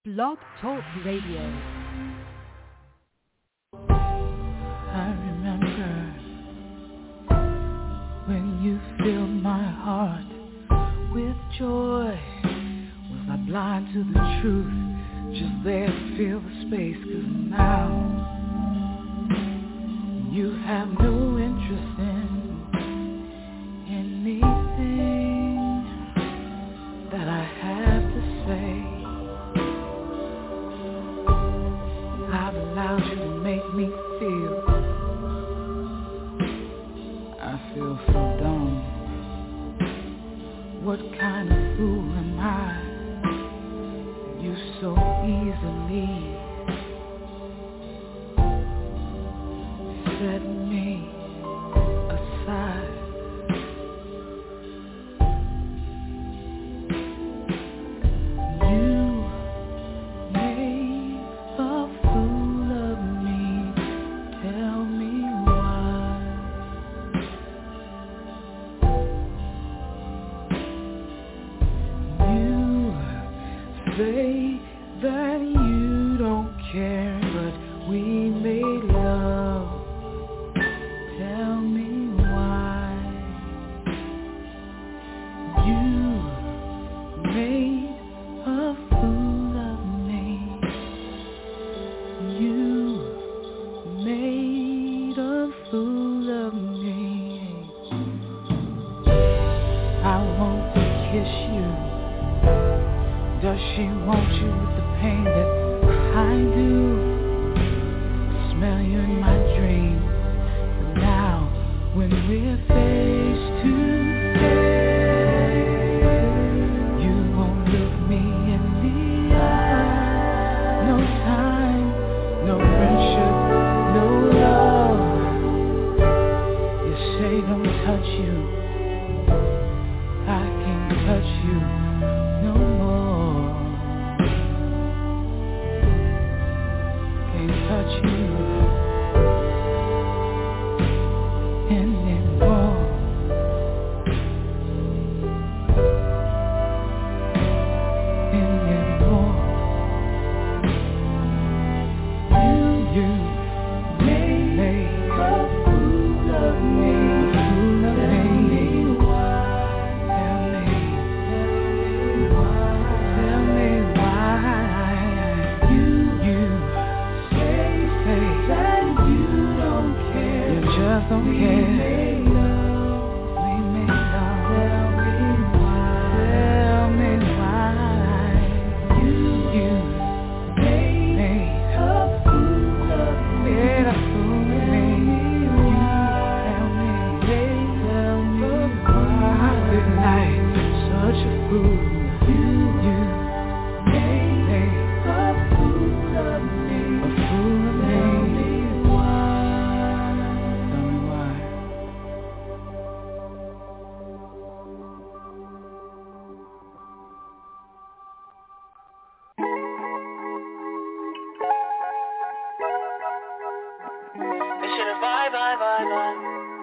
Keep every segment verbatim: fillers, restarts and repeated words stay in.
Blog Talk Radio. I remember when you filled my heart with joy. Was I blind to the truth? Just there to fill the space. 'Cause now you have no interest in anything that I have to say. I've allowed you to make me feel. I feel so dumb. What kind of fool am I? You so easily set me aside. You made a fool of me. Tell me why. You say that you don't care, but we made love. Tell me why. You made a fool of me. You made a fool of me. I want to kiss you. Does she want you with the pain that I do? Smell you in my dreams. But now, when we're face to face, you won't look me in the eye. No time, no friendship, no love. You say don't touch you. I can't touch you no more. Can't touch you anymore. Anymore. You, you made, made a fool of me. Fool of me. Tell me, tell me why. Tell me why. You, you say, say that you don't care. You just don't care. We made love. We made love. Tell me why. Tell me why. You, you made, made a fool of me. Made a fool of me. You tell me, tell me why. Good night, such a fool. You, you made, made a fool of me. A fool of me. Tell me why. Tell me why. They should have vibe, vibe, vibe, vibe.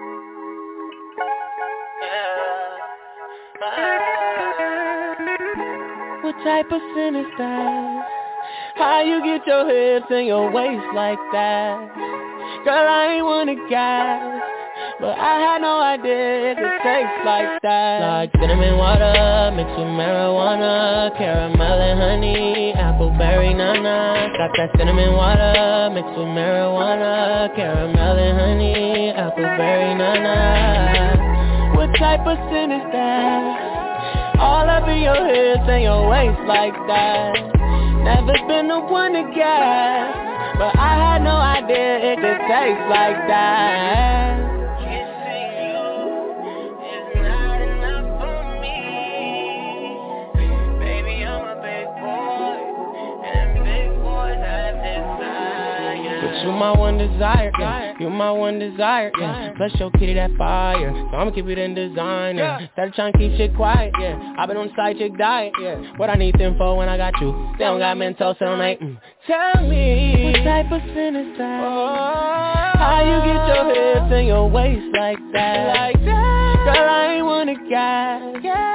Yeah. What type of sin is that? How you get your hips and your waist like that? Girl, I ain't wanna guess, but I had no idea it could taste like that. Like cinnamon water mixed with marijuana, caramel and honey, appleberry nana. Got that cinnamon water mixed with marijuana, caramel and honey, appleberry nana. What type of sin is that? All up in your hips and your waist like that. Never been the one to guess, but I had no idea it could taste like that. Kissing you is not enough for me. Baby, I'm a big boy, and big boys have desire. But you my one desire, yeah. You my one desire, yeah. Plus your kitty that fire, so I'ma keep it in design, yeah. Instead of trying to keep shit quiet, yeah. I've been on the side chick diet, yeah. What I need them for when I got you? They don't got mental, so I'm like, mm. Tell me, what type of sin is that? Oh, how you get your hips and your waist like that? Like that. Girl, I ain't wanna guess, yeah. But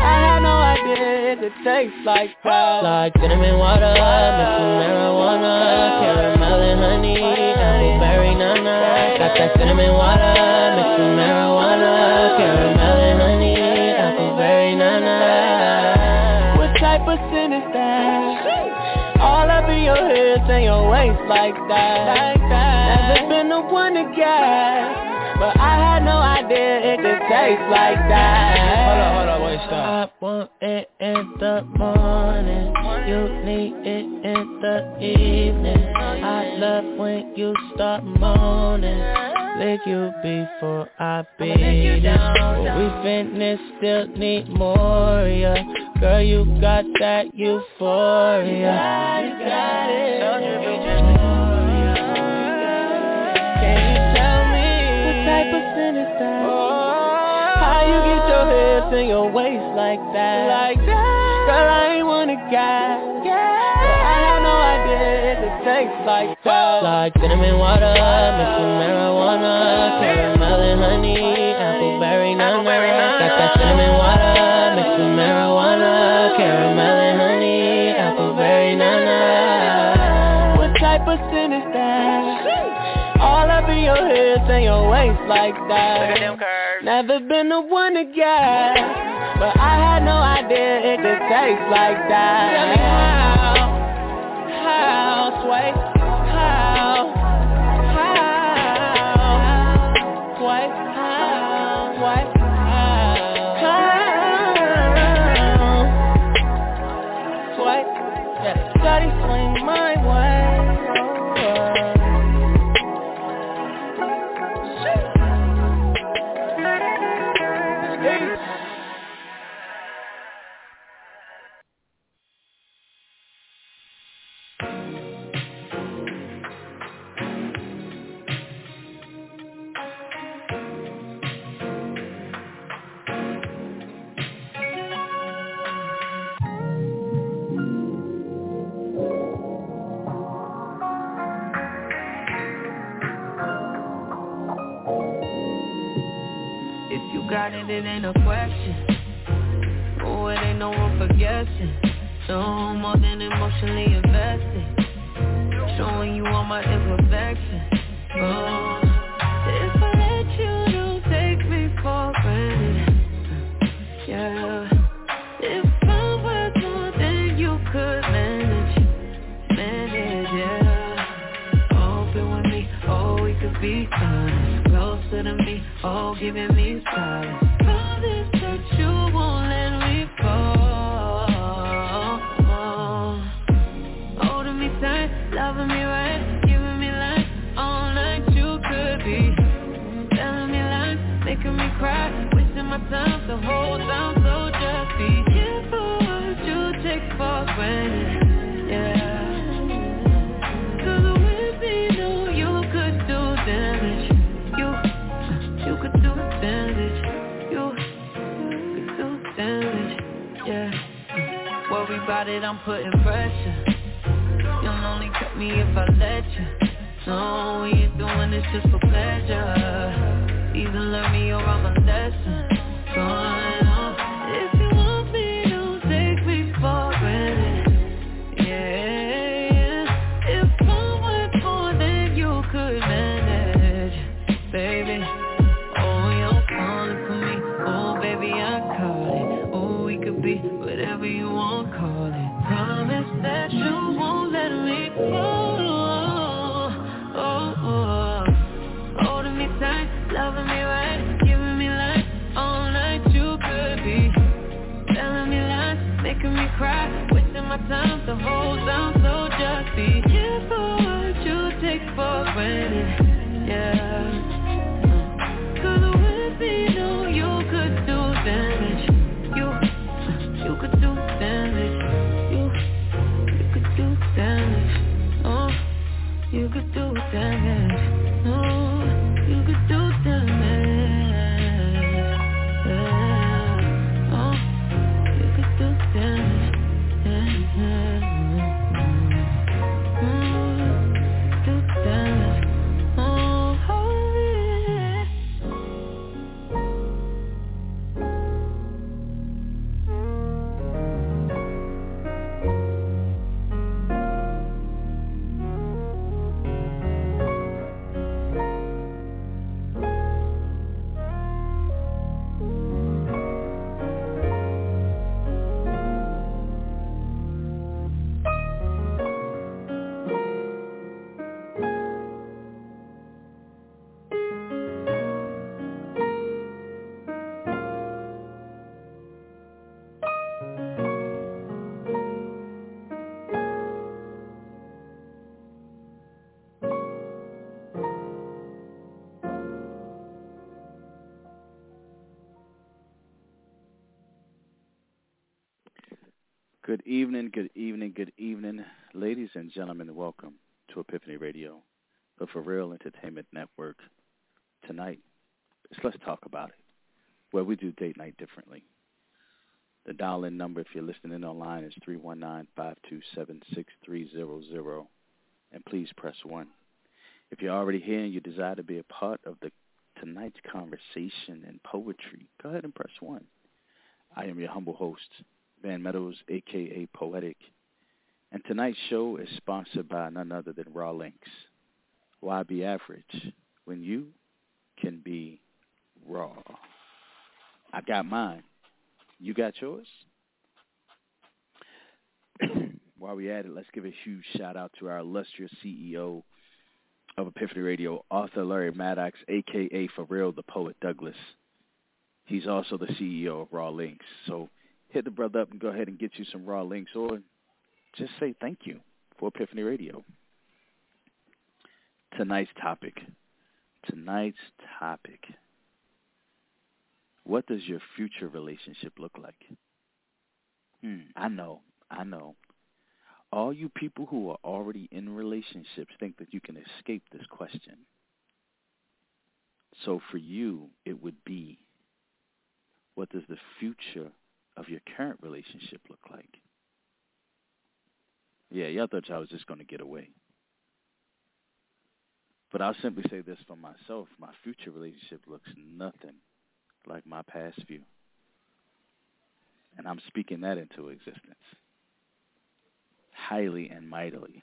had no idea it could taste like that. Like cinnamon water, mixed with marijuana, caramel and honey, appleberry nana. Got that cinnamon water, mixed with marijuana, caramel and honey, appleberry nana. What type of sin is that? All up in your hips and your waist like that. Like that. Never been the one to get, but I had no idea it could taste like that. Hold on, hold on, wait, stop. I want it in the morning, you need it in the evening. I love when you start moaning, lick you before I beat it. When we finish, still need more, yeah. Girl, you got that euphoria. You got it, got it. Can you tell me what type of sin is that? Oh, how you get your hips and your waist like that? Like that. Girl, I ain't wanna guess. But I had no idea it could taste like that. Like cinnamon water, mixed with marijuana, caramel and honey, appleberry nana. Got that cinnamon water, mixed with marijuana, caramel and honey, appleberry nana. What type of sin is that? All up in your hips and your waist like that. Look at them curves. Never been the one to get, but I had no idea it could taste like that. Tell me how, how, sway, how, how, sway, how, sway, how, sway, yeah, study swing my way. It ain't no question. Oh, it ain't no room for guessing. No more than emotionally invested. Showing you all my imperfections. Oh, if I let you, don't take me for granted. Yeah. If I was more than you could manage, manage, yeah. Open with me, oh, we could be honest. Closer to me, oh, giving me silence. Loving me right, giving me life, all night you could be. Telling me lies, making me cry, wasting my time the whole time, so just be careful what you take for granted, yeah. Cause with me, know you could do damage, you, you could do damage, you, you could do damage, yeah. Worry about it, I'm putting pressure. You'll only cut me if I let you. No, we ain't doing this just for pleasure. Either learn me or I'm a lesson. Going on. If you want me, don't take me for granted. Yeah, yeah. If I went more than you could manage, baby. Oh, you're falling for me. Oh, baby, I caught it. Oh, we could be whatever you want, call it. Promise that you won't let me go. Oh, oh, oh. Holding me tight, loving me right, giving me life, all night you could be. Telling me lies, making me cry, wasting my time the whole time, so just be careful what you take for granted, yeah. Cause with me, know you could do damage, you, you could do damage. Damage, oh, you could do damage, oh, you could do damage, yeah. Oh, you could do damage, yeah. Mm, do damage, oh, oh, yeah. Good evening, good evening, good evening, ladies and gentlemen. Welcome to Epiphany Radio, the For Real Entertainment Network. Tonight, it's Let's Talk About It, where we do date night differently. The dial-in number, if you're listening online, is three one nine, five two seven, six three zero zero, and please press one. If you're already here and you desire to be a part of the tonight's conversation and poetry, go ahead and press one. I am your humble host, Van Meadows, a k a. Poetic, and tonight's show is sponsored by none other than Raw Links. Why be average when you can be raw? I got mine. You got yours? While we at it, let's give a huge shout-out to our illustrious C E O of Epiphany Radio, Arthur Larry Maddox, a k a. For Real, the Poet Douglas. He's also the C E O of Raw Links. So hit the brother up and go ahead and get you some Raw Links, or just say thank you for Epiphany Radio. Tonight's topic. Tonight's topic. What does your future relationship look like? Hmm, I know, I know. All you people who are already in relationships think that you can escape this question. So for you, it would be, what does the future of your current relationship look like? Yeah, y'all thought y'all was just going to get away. But I'll simply say this for myself. My future relationship looks nothing like my past few. And I'm speaking that into existence. Highly and mightily.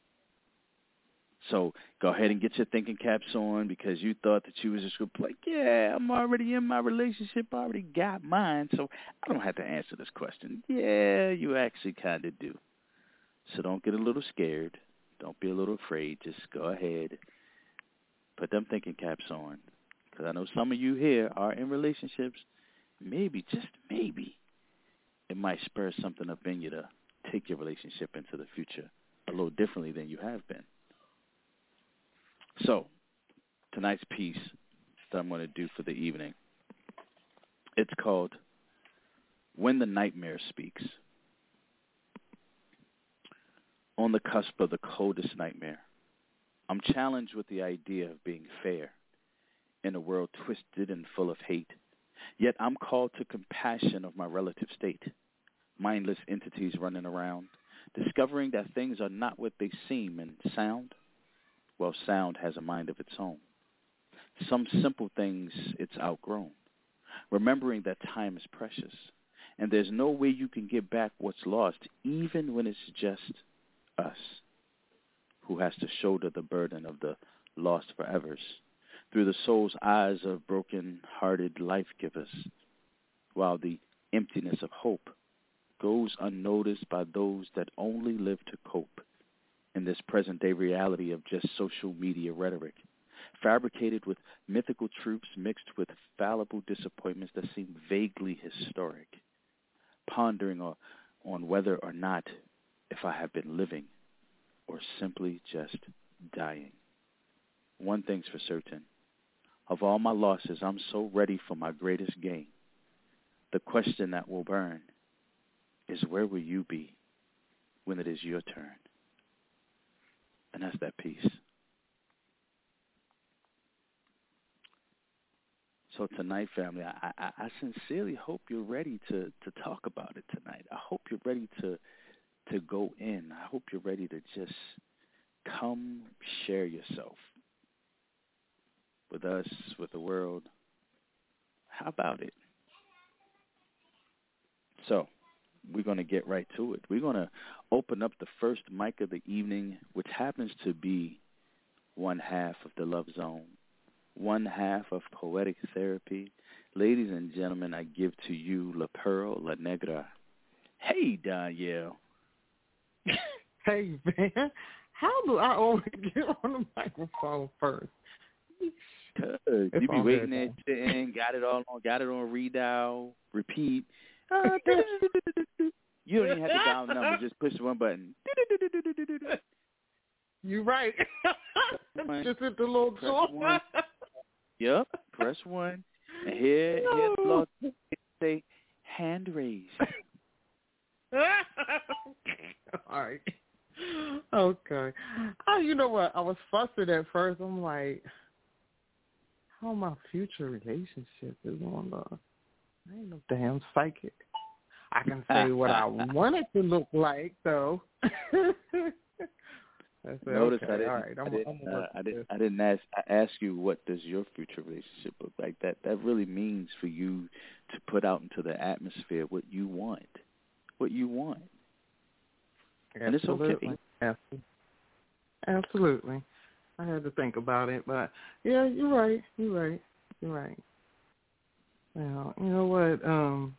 So go ahead and get your thinking caps on, because you thought that you was just going to be like, yeah, I'm already in my relationship. I already got mine, so I don't have to answer this question. Yeah, you actually kind of do. So don't get a little scared. Don't be a little afraid. Just go ahead. Put them thinking caps on. Because I know some of you here are in relationships. Maybe, just maybe, it might spur something up in you to take your relationship into the future a little differently than you have been. So, tonight's piece that I'm going to do for the evening, it's called When the Nightmare Speaks. On the cusp of the coldest nightmare, I'm challenged with the idea of being fair in a world twisted and full of hate. Yet I'm called to compassion of my relative state. Mindless entities running around, discovering that things are not what they seem, and sound, well, sound has a mind of its own. Some simple things it's outgrown. Remembering that time is precious, and there's no way you can get back what's lost, even when it's just us who has to shoulder the burden of the lost forevers through the soul's eyes of broken-hearted life-givers, while the emptiness of hope goes unnoticed by those that only live to cope in this present-day reality of just social media rhetoric, fabricated with mythical truths mixed with fallible disappointments that seem vaguely historic, pondering on, on whether or not if I have been living or simply just dying. One thing's for certain. Of all my losses, I'm so ready for my greatest gain. The question that will burn is, where will you be when it is your turn? And that's that piece. So tonight, family, I, I, I sincerely hope you're ready to, to talk about it tonight. I hope you're ready to to go in. I hope you're ready to just come share yourself with us, with the world. How about it? So we're going to get right to it. We're going to open up the first mic of the evening, which happens to be one half of the Love Zone, one half of Poetic Therapy. Ladies and gentlemen, I give to you La Pearl La Negra. Hey, Danielle. Hey, man. How do I always get on the microphone first? Cause you be waiting there, sitting, got it all on, got it on redial, repeat. Uh, you don't even have to dial the number, just push one button. You're right. Just hit the little door. Yep, press one. And here, here the Lord say, hand raised. All right. Okay. Oh, you know what? I was fussing at first. I'm like, how my future relationship is going to. I ain't no damn psychic. I can say what I want it to look like, though. I said, Notice okay, I didn't. all right, I'm, I didn't. I'm Uh, I didn't. I didn't ask. I asked you, what does your future relationship look like? That that really means for you to put out into the atmosphere what you want, what you want, and it's okay. Absolutely. Absolutely. I had to think about it, but yeah, you're right. You're right. You're right. Well, you know what? Um,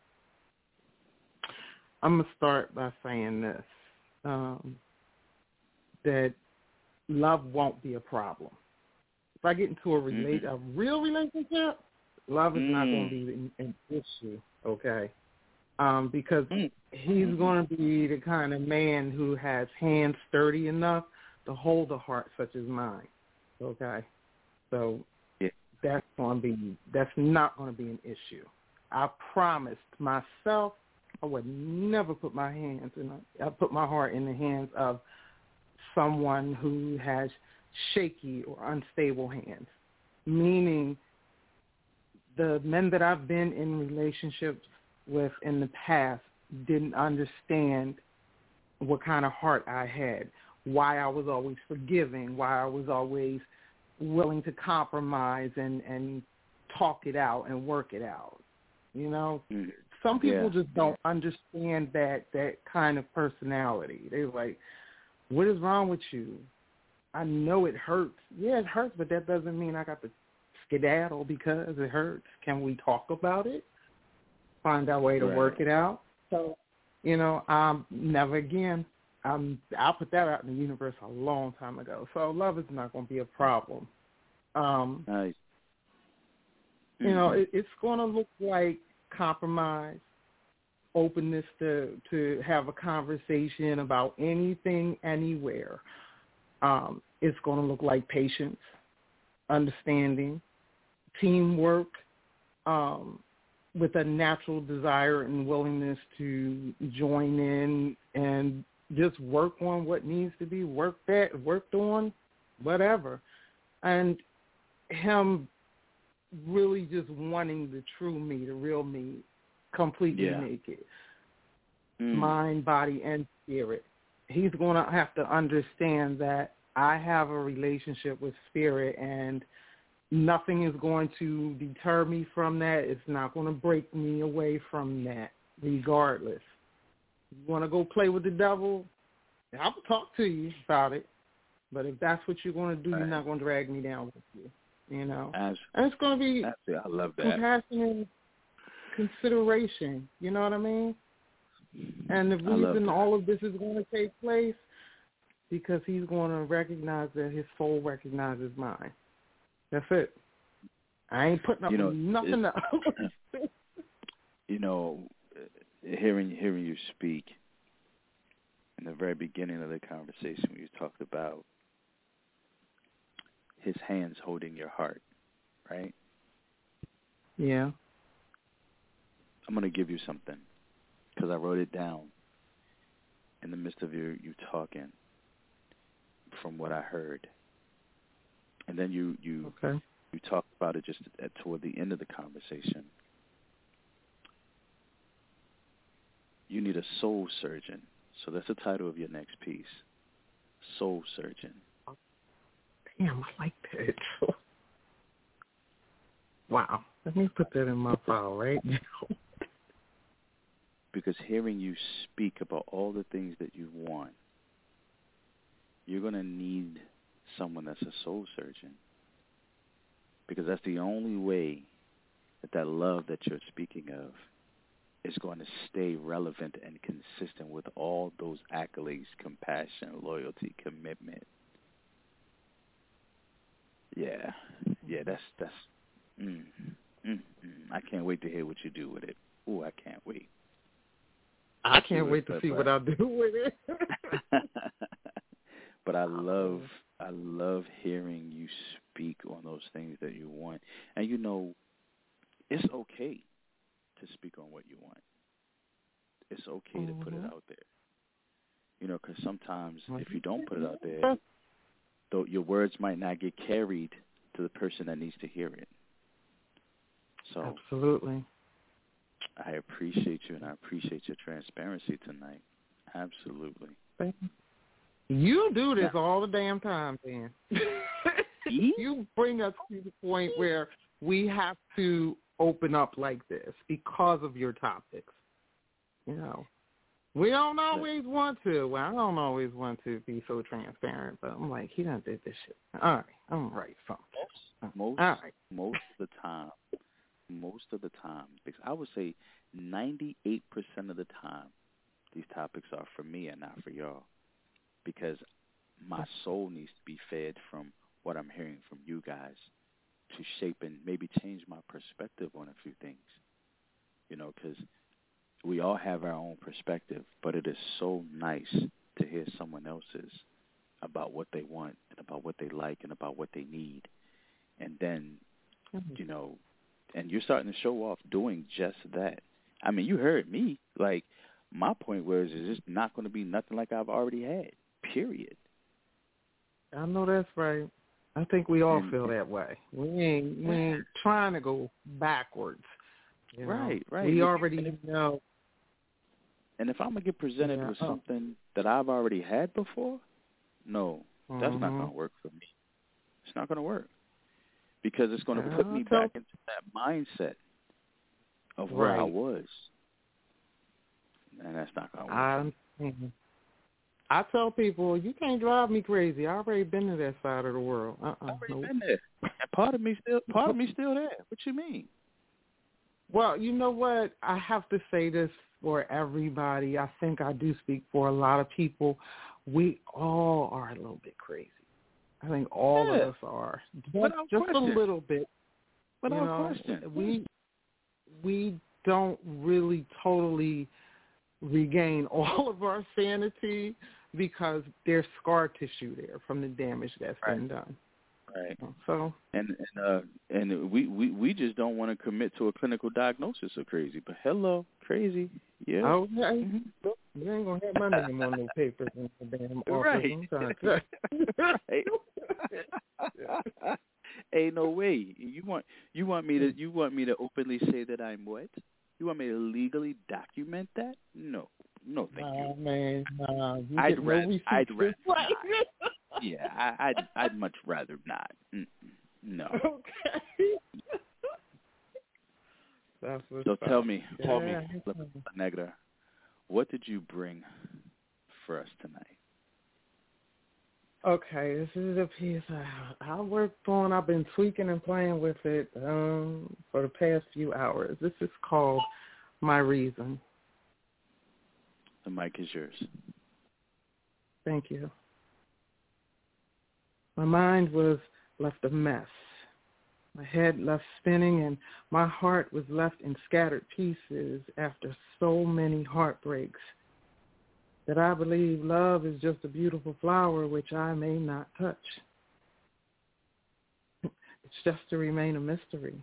I'm gonna start by saying this: um, that love won't be a problem. If I get into a relate mm-hmm. a real relationship, love is mm. not going to be an, an issue. Okay, um, because mm. he's mm-hmm. going to be the kind of man who has hands sturdy enough to hold a heart such as mine. Okay, so yeah. that's going to be that's not going to be an issue. I promised myself I would never put my hands in a, I put my heart in the hands of someone who has shaky or unstable hands, meaning the men that I've been in relationships with in the past didn't understand what kind of heart I had, why I was always forgiving, why I was always willing to compromise and, and talk it out and work it out. You know, some people yeah. just don't understand that, that kind of personality. They're like, what is wrong with you? I know it hurts. Yeah, it hurts, but that doesn't mean I got to skedaddle because it hurts. Can we talk about it? Find our way to right. work it out. So, you know, um, never again. Um, I'll put that out in the universe a long time ago. So love is not going to be a problem. Um, nice. You mm-hmm. know, it, it's going to look like compromise, openness to, to have a conversation about anything, anywhere. Um, it's going to look like patience, understanding, teamwork, um, with a natural desire and willingness to join in and just work on what needs to be worked at, worked on, whatever. And him really just wanting the true me, the real me, completely yeah. naked, mm. mind, body, and spirit. He's going to have to understand that I have a relationship with spirit and nothing is going to deter me from that. It's not going to break me away from that, regardless. You want to go play with the devil? I'll talk to you about it. But if that's what you're going to do, right. you're not going to drag me down with you. You know, Absolutely. And it's going to be Absolutely. I love that. compassion, consideration. You know what I mean? And the reason all of this is going to take place because he's going to recognize that his soul recognizes mine. That's it. I ain't putting up you know, with nothing else. You know, hearing hearing you speak in the very beginning of the conversation, when you talked about his hands holding your heart, right? Yeah. I'm going to give you something because I wrote it down in the midst of you, you talking from what I heard. And then you you, okay. you talked about it just at, toward the end of the conversation. You need a soul surgeon. So that's the title of your next piece, Soul Surgeon. Damn, I like that. Wow. Let me put that in my file right now. Because hearing you speak about all the things that you want, you're going to need someone that's a soul surgeon. Because that's the only way that that love that you're speaking of is going to stay relevant and consistent with all those accolades, compassion, loyalty, commitment. Yeah, yeah, that's, that's, mm, mm, mm. I can't wait to hear what you do with it. Ooh, I can't wait. I can't wait to see what I'll do with it. But I love, I love hearing you speak on those things that you want. And, you know, it's okay to speak on what you want. it's okay mm-hmm. to put it out there. You know, because sometimes if you don't put it out there, though your words might not get carried to the person that needs to hear it. So absolutely. I appreciate you, and I appreciate your transparency tonight. Absolutely. Thank you. You do this all the damn time, Dan. You bring us to the point where we have to open up like this because of your topics. You know, we don't always want to. Well, I don't always want to be so transparent, but I'm like, he done did this shit. All right, I'm right. Something. Most, all right. most of the time, most of the time, because I would say ninety-eight percent of the time, these topics are for me and not for y'all, because my soul needs to be fed from what I'm hearing from you guys to shape and maybe change my perspective on a few things, you know, because we all have our own perspective, but it is so nice to hear someone else's about what they want and about what they like and about what they need. And then, you know, and you're starting to show off doing just that. I mean, you heard me. Like, my point was, is it's not going to be nothing like I've already had, period. I know that's right. I think we all and, feel that way. We ain't, we ain't trying to go backwards. You know? Right, right. We and already if, know. And if I'm going to get presented yeah. with oh. something that I've already had before, no, that's mm-hmm. not going to work for me. It's not going to work. Because it's going to yeah, put me tell- back into that mindset of where right. I was. And that's not going to work. I, mm-hmm. I tell people, you can't drive me crazy. I already been to that side of the world. Uh-uh, I've already nope. been there. And part of me still, part of me still there. What you mean? Well, you know what? I have to say this for everybody. I think I do speak for a lot of people. We all are a little bit crazy. I think all yeah. of us are. Just, Without just question. a little bit. Without you know, question. We, we don't really totally regain all of our sanity because there's scar tissue there from the damage that's right. been done. Right. So and and uh and we, we, we just don't want to commit to a clinical diagnosis of crazy. But hello, crazy, yeah. Oh, yeah. Mm-hmm. You ain't gonna have my name on no papers in the damn office. Right. I'm trying to right. Ain't no way. You want you want me to you want me to openly say that I'm what? You want me to legally document that? No, no, thank nah, you. man, nah, you I'd get rather, no I'd rather not. Yeah, I, I'd I'd much rather not. Mm-mm. No. Okay. That's what's So up. tell me, yeah. tell me, Negra, what did you bring for us tonight? Okay, this is a piece I, I worked on. I've been tweaking and playing with it um, for the past few hours. This is called My Reason. The mic is yours. Thank you. My mind was left a mess. My head left spinning, and my heart was left in scattered pieces after so many heartbreaks that I believe love is just a beautiful flower which I may not touch. It's just to remain a mystery.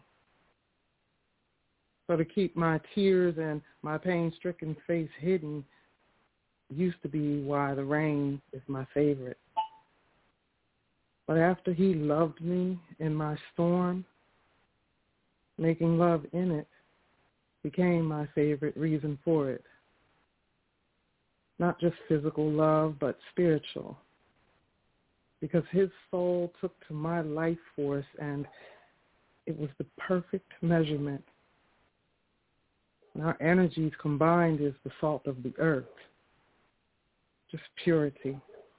So to keep my tears and my pain-stricken face hidden used to be why the rain is my favorite. But after he loved me in my storm, making love in it became my favorite reason for it. Not just physical love, but spiritual. Because his soul took to my life force, and it was the perfect measurement. And our energies combined is the salt of the earth. Just purity.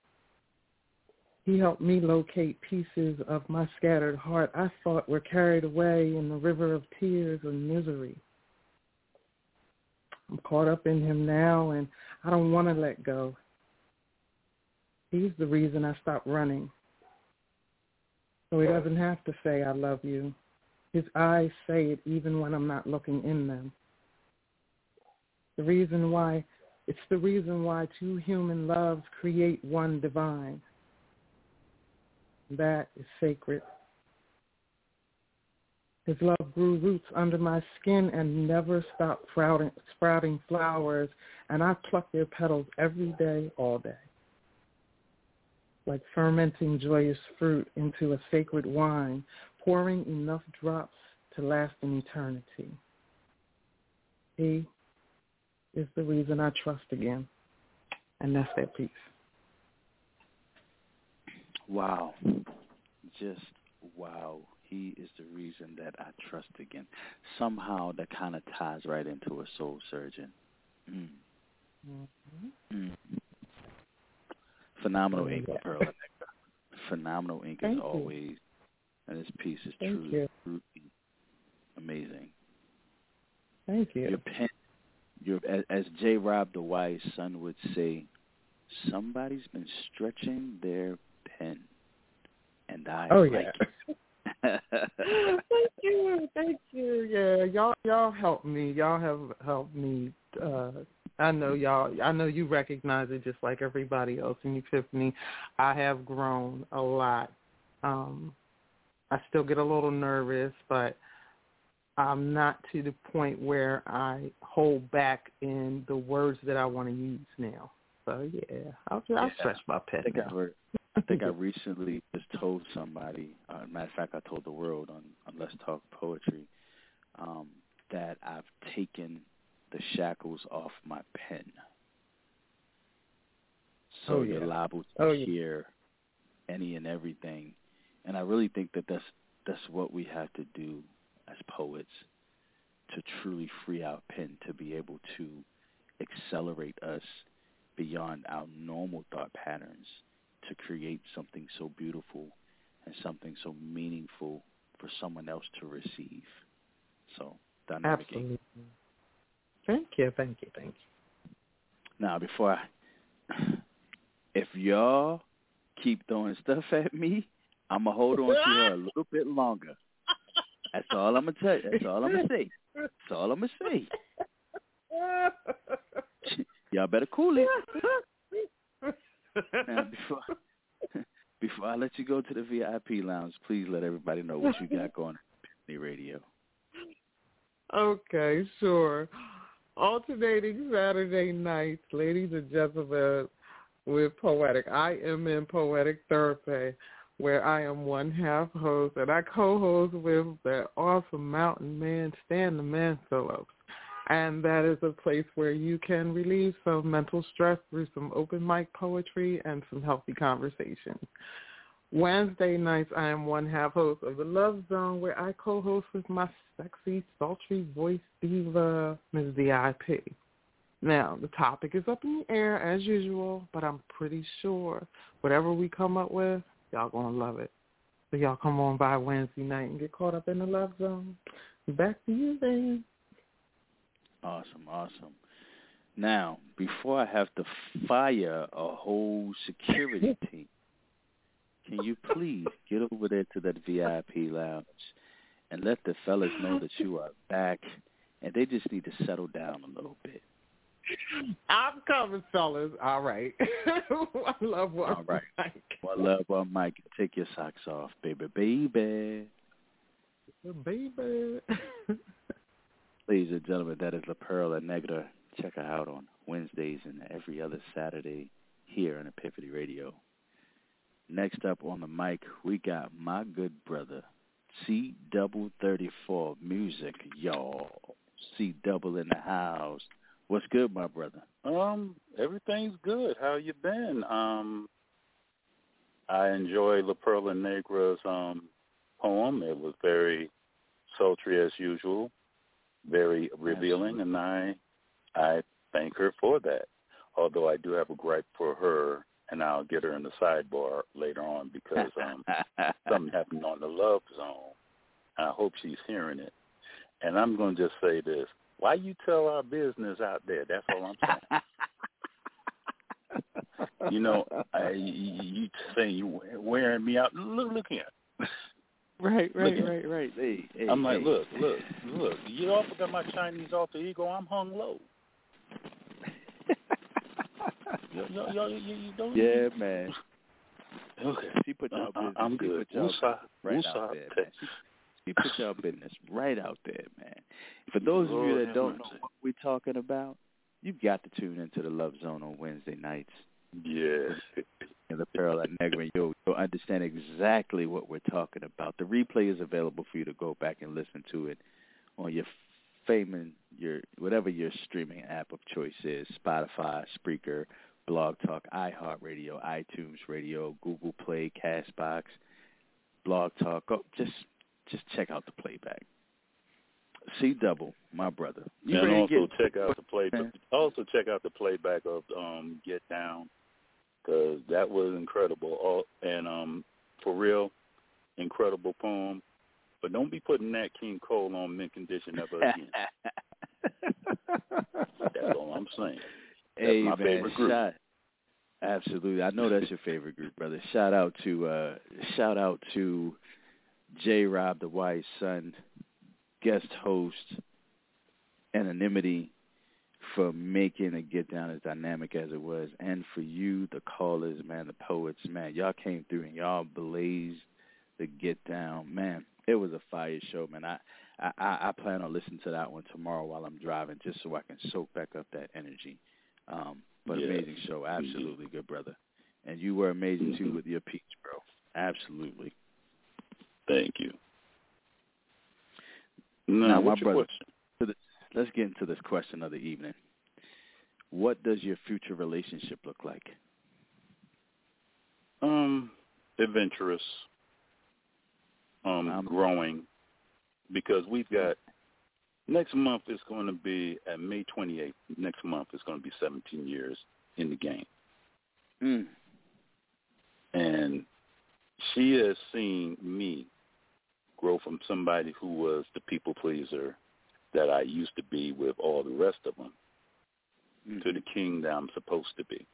He helped me locate pieces of my scattered heart I thought were carried away in the river of tears and misery. I'm caught up in him now, and I don't want to let go. He's the reason I stopped running. So he doesn't have to say, I love you. His eyes say it even when I'm not looking in them. The reason why, it's the reason why two human loves create one divine. That is sacred. His love grew roots under my skin and never stopped sprouting, sprouting flowers, and I pluck their petals every day, all day. Like fermenting joyous fruit into a sacred wine, pouring enough drops to last an eternity. He is the reason I trust again, and that's that piece. Wow. Just wow. He is the reason that I trust again. Somehow that kind of ties right into a soul surgeon. Mm. Mm-hmm. Mm. Phenomenal ink, yeah. Pearl. Phenomenal ink Thank as you. always. And this piece is Thank truly, you. truly amazing. Thank you. Your pen, your, as, as J. Rob the Wise Son would say, somebody's been stretching their pen, and I oh, like yeah. it. Thank you, thank you. Yeah, y'all, y'all helped me. Y'all have helped me. Uh, I know y'all. I know you recognize it just like everybody else in Epiphany. I have grown a lot. Um, I still get a little nervous, but I'm not to the point where I hold back in the words that I want to use now. So yeah, I'll, I'll yeah. stretch my pen. I think, I, heard, I think I recently just told somebody. Uh, matter of fact, I told the world on, on Let's Talk Poetry um, that I've taken the shackles off my pen, so oh, yeah. you're liable to oh, yeah. hear any and everything. And I really think that that's that's what we have to do as poets to truly free our pen, to be able to accelerate us beyond our normal thought patterns, to create something so beautiful and something so meaningful for someone else to receive. So, dynamic. Absolutely. Thank you, thank you, thank you. Now, before I, if y'all keep throwing stuff at me, I'm going to hold on to her a little bit longer. That's all I'm going to tell you. That's all I'm going to say. That's all I'm going to say. Y'all better cool it. Now, before, before I let you go to the V I P lounge, please let everybody know what you got going on at Epiphany Radio. Okay, sure. Alternating Saturday nights, ladies and gentlemen, with Poetic. I am in Poetic Therapy, where I am one half host, and I co-host with the awesome mountain man, Stan the Man Phillips. And that is a place where you can relieve some mental stress through some open mic poetry and some healthy conversation. Wednesday nights, I am one half host of The Love Zone, where I co-host with my sexy, sultry voice diva, Miz V I P. Now, the topic is up in the air as usual, but I'm pretty sure whatever we come up with, y'all going to love it. So y'all come on by Wednesday night and get caught up in The Love Zone. Back to you, then. Awesome, awesome. Now, before I have to fire a whole security team, can you please get over there to that V I P lounge and let the fellas know that you are back, and they just need to settle down a little bit. I'm coming, fellas. All right. I love one All right. Mike. One love, one Mike. Take your socks off, baby, baby. Baby. Ladies and gentlemen, that is La Perla Negra. Check her out on Wednesdays and every other Saturday here on Epiphany Radio. Next up on the mic, we got my good brother, C Double thirty-four Music, y'all. C Double in the house. What's good, my brother? Um, everything's good. How you been? Um, I enjoy La Perla Negra's um poem. It was very sultry as usual, very revealing, and I I thank her for that. Although I do have a gripe for her, and I'll get her in the sidebar later on because um, something happened on the Love Zone. I hope she's hearing it. And I'm going to just say this. Why you tell our business out there? That's all I'm saying. You know, I, you, you saying you wearing me out. Look, look here. Right, right, look right, right. Hey, hey, I'm like, hey. look, look, look. You also got my Chinese alter ego. I'm hung low. yo, yo, yo, you, you don't. Yeah, man. Okay. She put y'all uh, business. I'm she good. Put y'all Woosah, right woosah. out there, man. She, We put y'all business right out there, man. For those of you that don't know what we're talking about, you've got to tune into the Love Zone on Wednesday nights. Yeah. And the Pearl at Negra, you'll, you'll understand exactly what we're talking about. The replay is available for you to go back and listen to it on your famous, your whatever your streaming app of choice is: Spotify, Spreaker, Blog Talk, iHeartRadio, iTunes Radio, Google Play, Castbox, Blog Talk. Oh, just just check out the playback. C Double, my brother. You and also get, check out the play. Also check out the playback of um, "Get Down," because that was incredible. All, and um, for real, incredible poem. But don't be putting Nat King Cole on Mint Condition ever again. That's all I'm saying. That's hey, my man, favorite group. Shout, absolutely, I know that's your favorite group, brother. Shout out to uh, shout out to J. Rob, the Wise Son, guest host, Anonymity, for making it Get Down as dynamic as it was, and for you, the callers, man, the poets, man, y'all came through and y'all blazed the Get Down, man. It was a fire show, man. I, I, I plan on listening to that one tomorrow while I'm driving, just so I can soak back up that energy. Um, but yeah. Amazing show, absolutely good, brother. And you were amazing too with your piece, bro. Absolutely. Thank you. Now, now what's my your brother, question? Let's get into this question of the evening. What does your future relationship look like? Um, adventurous. Um, um, growing, because we've got next month is going to be at May twenty-eighth. Next month is going to be seventeen years in the game, mm. and she has seen me grow from somebody who was the people pleaser that I used to be with all the rest of them mm-hmm. to the king that I'm supposed to be.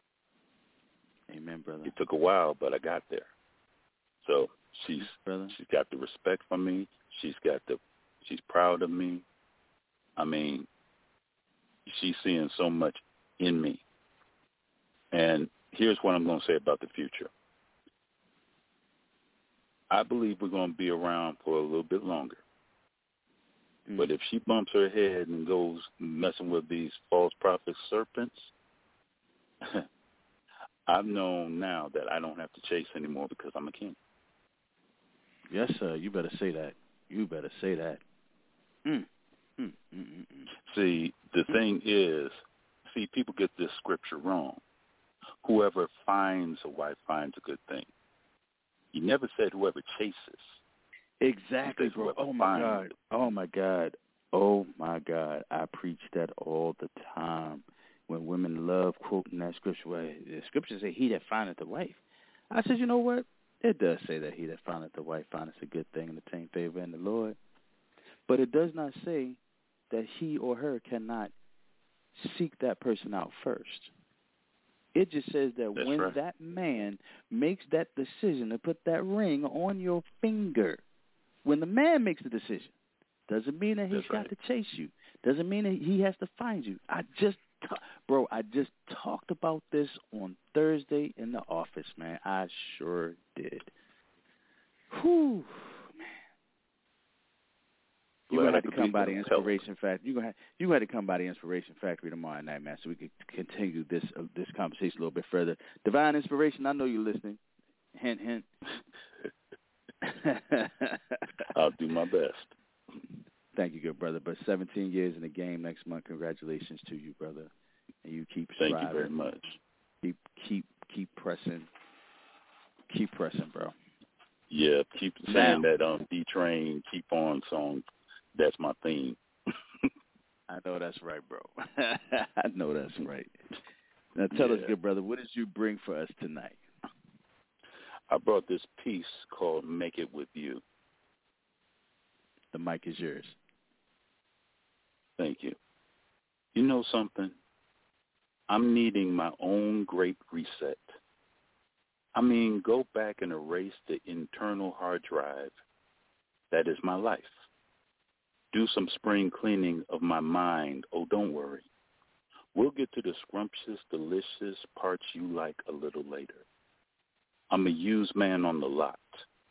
Amen, brother. It took a while, but I got there. So. She's Brother. she's got the respect for me. She's got the she's proud of me. I mean, she's seeing so much in me. And here's what I'm going to say about the future. I believe we're going to be around for a little bit longer. Mm. But if she bumps her head and goes messing with these false prophet serpents, I've known now that I don't have to chase anymore because I'm a king. Yes, sir. You better say that. You better say that. Mm. Mm, mm, mm, mm. See, the mm. thing is, see, people get this scripture wrong. Whoever finds a wife finds a good thing. You never said whoever chases. Exactly, bro. Oh, my God. Oh, my God. Oh, my God. I preach that all the time. When women love quoting that scripture, well, the scripture say, he that findeth a wife. I said, you know what? It does say that he that findeth the wife findeth a good thing and obtain favor in the Lord. But it does not say that he or her cannot seek that person out first. It just says that That's when right. that man makes that decision to put that ring on your finger, when the man makes the decision, doesn't mean that he's That's got right. to chase you. Doesn't mean that he has to find you. I just Bro, I just talked about this on Thursday in the office, man. I sure did. Whew, man. You're going to have to come by the Inspiration Factory. You're going you to have to come by the Inspiration Factory tomorrow night, man, so we can continue this uh, this conversation a little bit further. Divine Inspiration, I know you're listening. Hint, hint. I'll do my best. Thank you, good brother. But seventeen years in the game next month. Congratulations to you, brother. And you keep striving. Thank you very much. Keep keep keep pressing. Keep pressing, bro. Yeah, keep saying now, that um D Train Keep On song. That's my theme. I know that's right, bro. I know that's right. Now tell yeah. us, good brother, what did you bring for us tonight? I brought this piece called Make It With You. The mic is yours. Thank you. You know something? I'm needing my own great reset. I mean, go back and erase the internal hard drive that is my life. Do some spring cleaning of my mind. Oh, don't worry. We'll get to the scrumptious, delicious parts you like a little later. I'm a used man on the lot.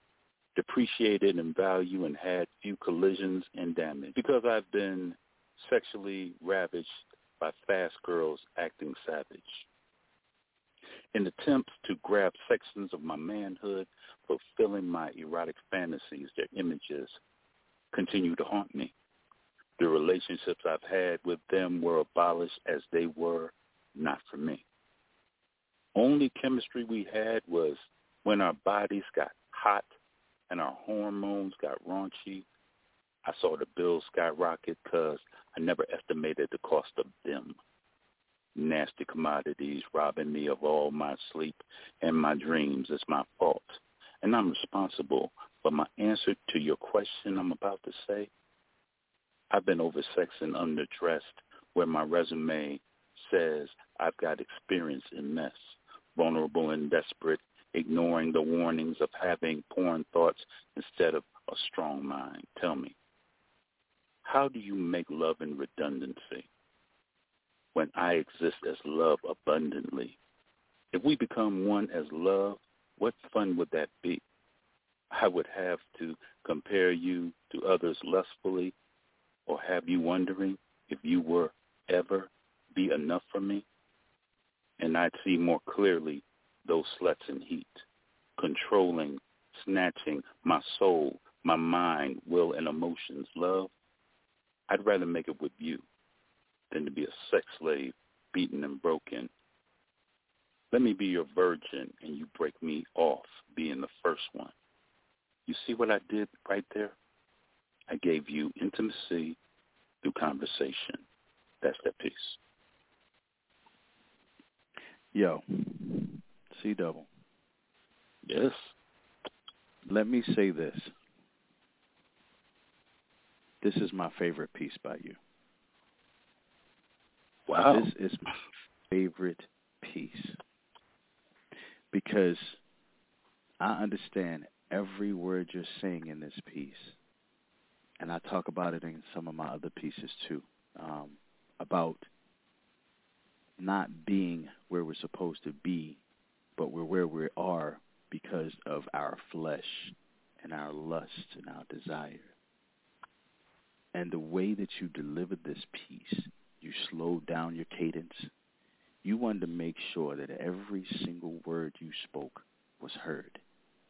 depreciated in value and had few collisions and damage. Because I've been sexually ravaged by fast girls acting savage. In attempts to grab sections of my manhood, fulfilling my erotic fantasies, their images continue to haunt me. The relationships I've had with them were abolished as they were not for me. Only chemistry we had was when our bodies got hot and our hormones got raunchy. I saw the bills skyrocket because I never estimated the cost of them. Nasty commodities robbing me of all my sleep and my dreams is my fault. And I'm responsible. But my answer to your question I'm about to say, I've been oversexed and underdressed where my resume says I've got experience in mess, vulnerable and desperate, ignoring the warnings of having porn thoughts instead of a strong mind. Tell me, how do you make love in redundancy when I exist as love abundantly? If we become one as love, what fun would that be? I would have to compare you to others lustfully or have you wondering if you were ever be enough for me? And I'd see more clearly those sluts in heat, controlling, snatching my soul, my mind, will, and emotions. Love, I'd rather make it with you than to be a sex slave, beaten and broken. Let me be your virgin and you break me off being the first one. You see what I did right there? I gave you intimacy through conversation. That's that piece. Yo, C Double. Yes. Let me say this. This is my favorite piece by you. Wow. This is my favorite piece because I understand every word you're saying in this piece, and I talk about it in some of my other pieces too, um, about not being where we're supposed to be, but we're where we are because of our flesh and our lust and our desire. And the way that you delivered this piece, you slowed down your cadence. You wanted to make sure that every single word you spoke was heard.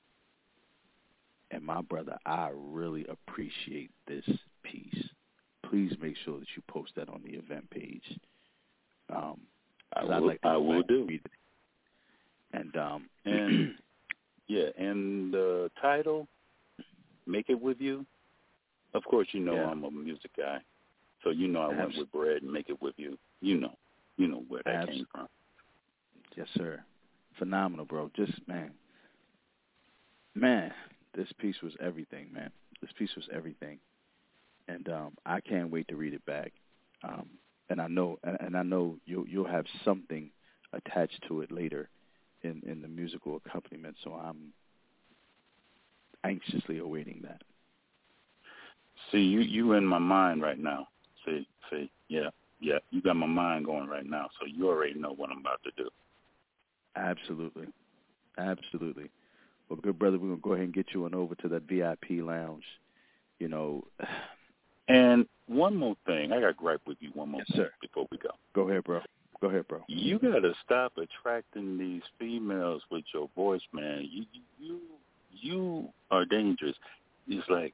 And my brother, I really appreciate this piece. Please make sure that you post that on the event page. Um, I will, I'd like to I will do. Read it. And, um, and, yeah, and the title, Make It With You, of course, you know yeah. I'm a music guy. So you know I Abs- went with Bread and Make It With You. You know. You know where that Abs- came from. Yes, sir. Phenomenal, bro. Just, man. Man, this piece was everything, man. This piece was everything. And um, I can't wait to read it back. Um, and I know and, and I know you'll, you'll have something attached to it later in, in the musical accompaniment. So I'm anxiously awaiting that. See, you you in my mind right now. See, see, yeah, yeah. You got my mind going right now, so you already know what I'm about to do. Absolutely. Absolutely. Well, good brother, we're going to go ahead and get you on over to that V I P lounge. You know. And one more thing. I got to gripe with you one more yes, thing sir. before we go. Go ahead, bro. Go ahead, bro. You got to stop attracting these females with your voice, man. You you you are dangerous. It's like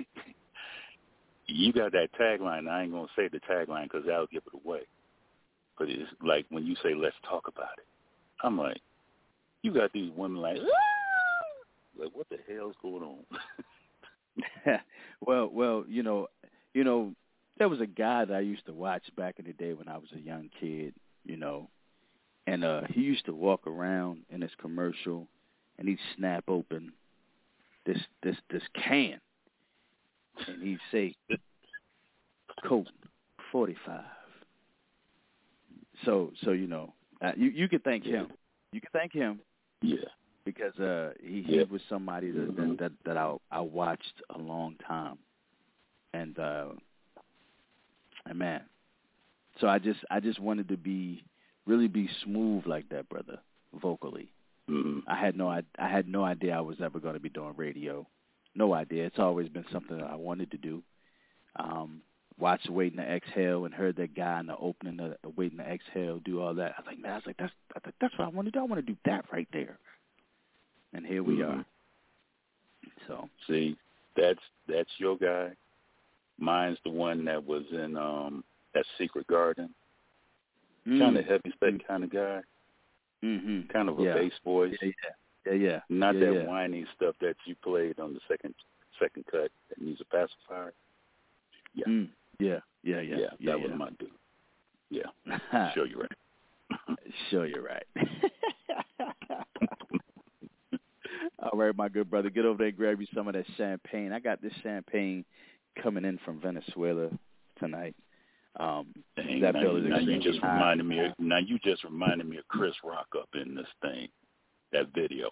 you got that tagline. I ain't going to say the tagline because that'll give it away. But it's like when you say, let's talk about it. I'm like, you got these women like, ah! Like, what the hell's going on? well, well, you know, you know, there was a guy that I used to watch back in the day when I was a young kid, you know, and uh, he used to walk around in his commercial, and he'd snap open this this this can, and he'd say, "Coke forty-five." So, so you know, uh, you you could thank him. You can thank him. Yeah. Because uh, he, yeah. he was somebody that that, that, that I I watched a long time, and uh, and man, so I just I just wanted to be really be smooth like that, brother, vocally. Mm-hmm. I had no I, I had no idea I was ever going to be doing radio, no idea. It's always been something that I wanted to do. Um, watched Waiting to Exhale and heard that guy in the opening of Waiting to Exhale do all that. I was like, man, I was like, that's that's what I want to do. I want to do that right there. And here we mm-hmm. are. So see, that's that's your guy. Mine's the one that was in um, that Secret Garden. Mm. Kind of heavy set mm. kind of guy. Mm-hmm. Kind of a yeah. bass voice. Yeah, yeah, yeah. yeah. Not yeah, that yeah. whiny stuff that you played on the second second cut that needs a pacifier. Yeah. Mm. Yeah, yeah, yeah. Yeah, yeah that yeah. was my dude. Yeah. Sure you're right. Sure you're right. All right, my good brother. Get over there and grab you some of that champagne. I got this champagne coming in from Venezuela tonight. Um, Dang, that now, bill is now you just high. reminded me. Of, now you just reminded me of Chris Rock up in this thing, that video.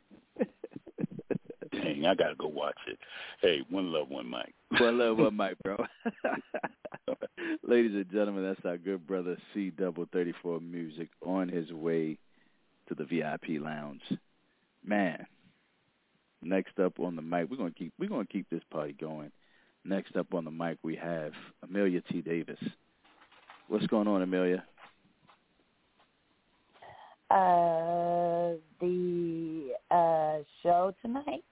Dang, I gotta go watch it. Hey, one love, one mic. One love, one mic, bro. Ladies and gentlemen, that's our good brother C Double Thirty Four Music on his way to the V I P lounge. Man, next up on the mic, we're gonna keep we're gonna keep this party going. Next up on the mic, we have Amelia T. Davis. What's going on, Amelia? Uh, the uh, show tonight.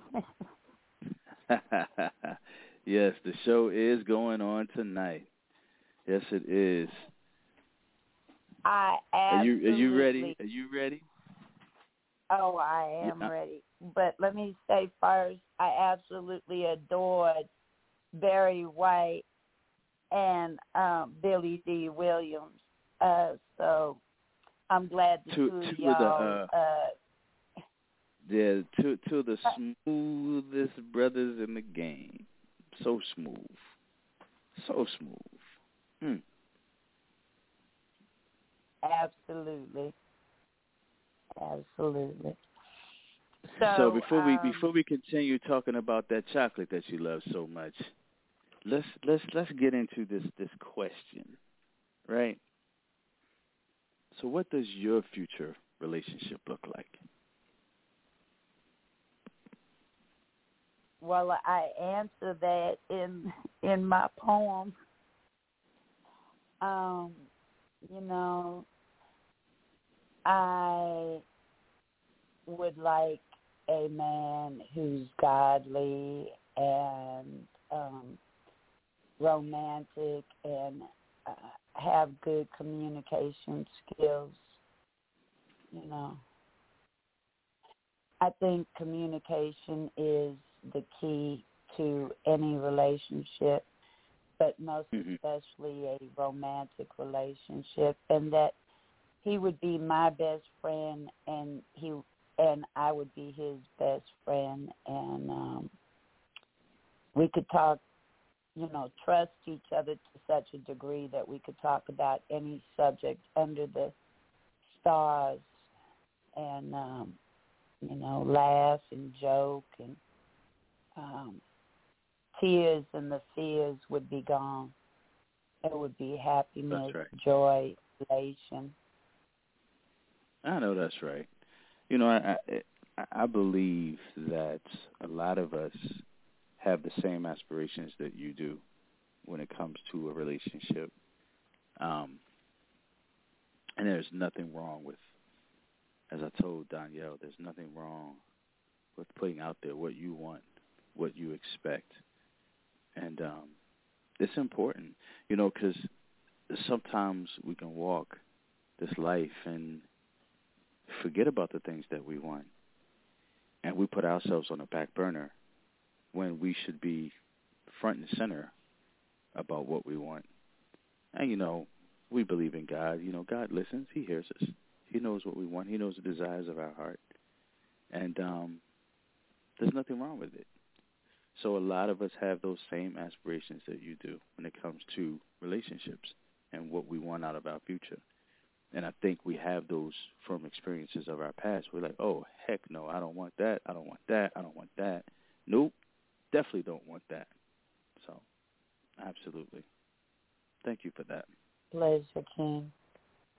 Yes, the show is going on tonight. Yes, it is. I absolutely. Are you, are you ready? Are you ready? Oh, I am yeah. ready. But let me say first, I absolutely adored Barry White and um, Billy D. Williams. Uh, so I'm glad the two, two of two y'all. Of the, uh, uh, yeah, two, two of the smoothest brothers in the game. So smooth. So smooth. Hmm. Absolutely. Absolutely. So, so before um, we before we continue talking about that chocolate that you love so much, let's let's let's get into this this question, right? So what does your future relationship look like? Well, I answer that in in my poem. Um, you know, I would like a man who's godly and um, romantic and uh, have good communication skills. You know, I think communication is the key to any relationship, but most mm-hmm. especially a romantic relationship, and that he would be my best friend and he and I would be his best friend, and um, we could talk, you know, trust each other to such a degree that we could talk about any subject under the stars and, um, you know, laugh and joke, and um, tears and the fears would be gone. It would be happiness, right. joy, elation. I know that's right. You know, I, I I believe that a lot of us have the same aspirations that you do when it comes to a relationship. Um, and there's nothing wrong with, as I told Danielle, there's nothing wrong with putting out there what you want, what you expect. And um, it's important, you know, because sometimes we can walk this life and forget about the things that we want. And we put ourselves on the back burner when we should be front and center about what we want. And, you know, we believe in God. You know, God listens. He hears us. He knows what we want. He knows the desires of our heart. And um, there's nothing wrong with it. So a lot of us have those same aspirations that you do when it comes to relationships and what we want out of our future. And I think we have those from experiences of our past. We're like, oh, heck no, I don't want that. I don't want that. I don't want that. Nope, definitely don't want that. So, absolutely. Thank you for that. Pleasure, King.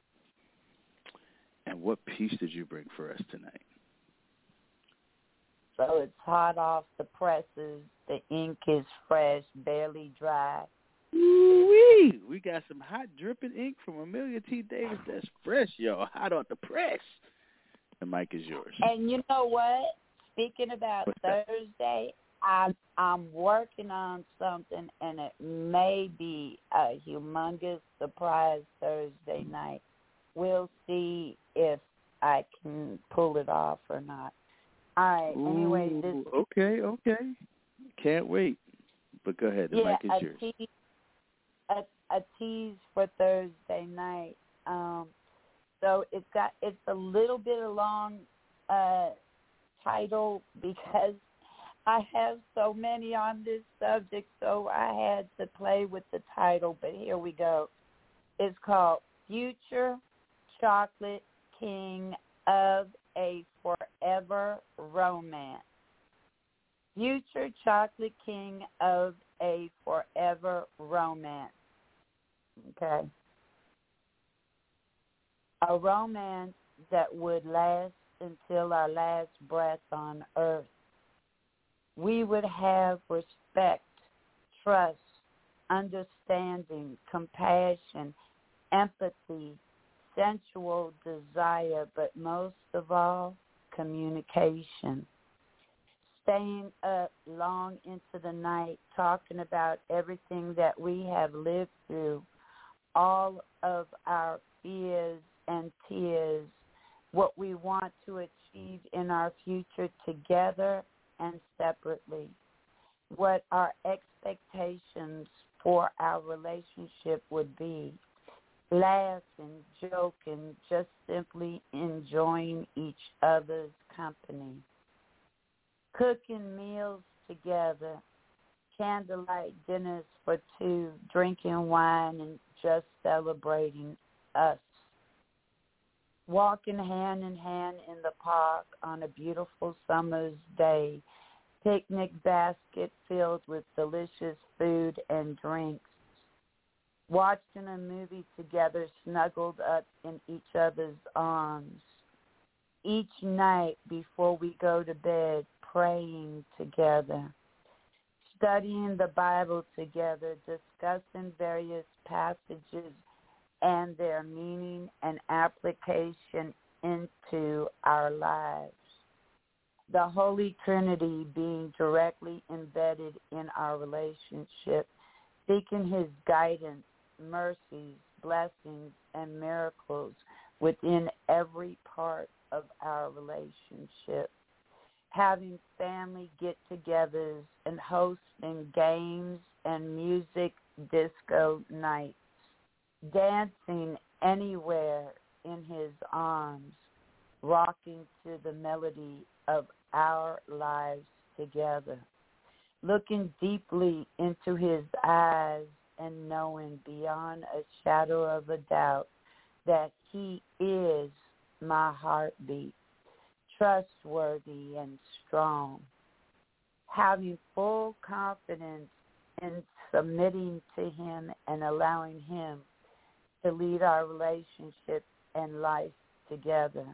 And what piece did you bring for us tonight? So it's hot off the presses. The ink is fresh, barely dry. Ooh-wee. We got some hot dripping ink from Amelia T. Davis that's fresh, yo. Hot off the press. The mic is yours. And you know what? Speaking about What's Thursday, I'm, I'm working on something, and it may be a humongous surprise Thursday night. We'll see if I can pull it off or not. All right. Ooh, anyway, this okay, okay. Can't wait. But go ahead. The yeah, mic is a yours. tease, a, a tease for Thursday night. Um, so it's got it's a little bit of long uh, title because I have so many on this subject, so I had to play with the title. But here we go. It's called Future Chocolate King of a Forever Romance. Future Chocolate King of a Forever Romance. Okay. A romance that would last until our last breath on earth. We would have respect, trust, understanding, compassion, empathy, sensual desire, but most of all, communication. Staying up long into the night, talking about everything that we have lived through, all of our fears and tears, what we want to achieve in our future together and separately, what our expectations for our relationship would be. Laughing, joking, just simply enjoying each other's company. Cooking meals together, candlelight dinners for two, drinking wine and just celebrating us. Walking hand in hand in the park on a beautiful summer's day, picnic basket filled with delicious food and drinks. Watching a movie together, snuggled up in each other's arms. Each night before we go to bed, praying together. Studying the Bible together, discussing various passages and their meaning and application into our lives. The Holy Trinity being directly embedded in our relationship, seeking his guidance, mercies, blessings, and miracles within every part of our relationship. Having family get-togethers and hosting games and music disco nights. Dancing anywhere in his arms, rocking to the melody of our lives together. Looking deeply into his eyes and knowing beyond a shadow of a doubt that he is my heartbeat, trustworthy and strong. Having full confidence in submitting to him and allowing him to lead our relationship and life together.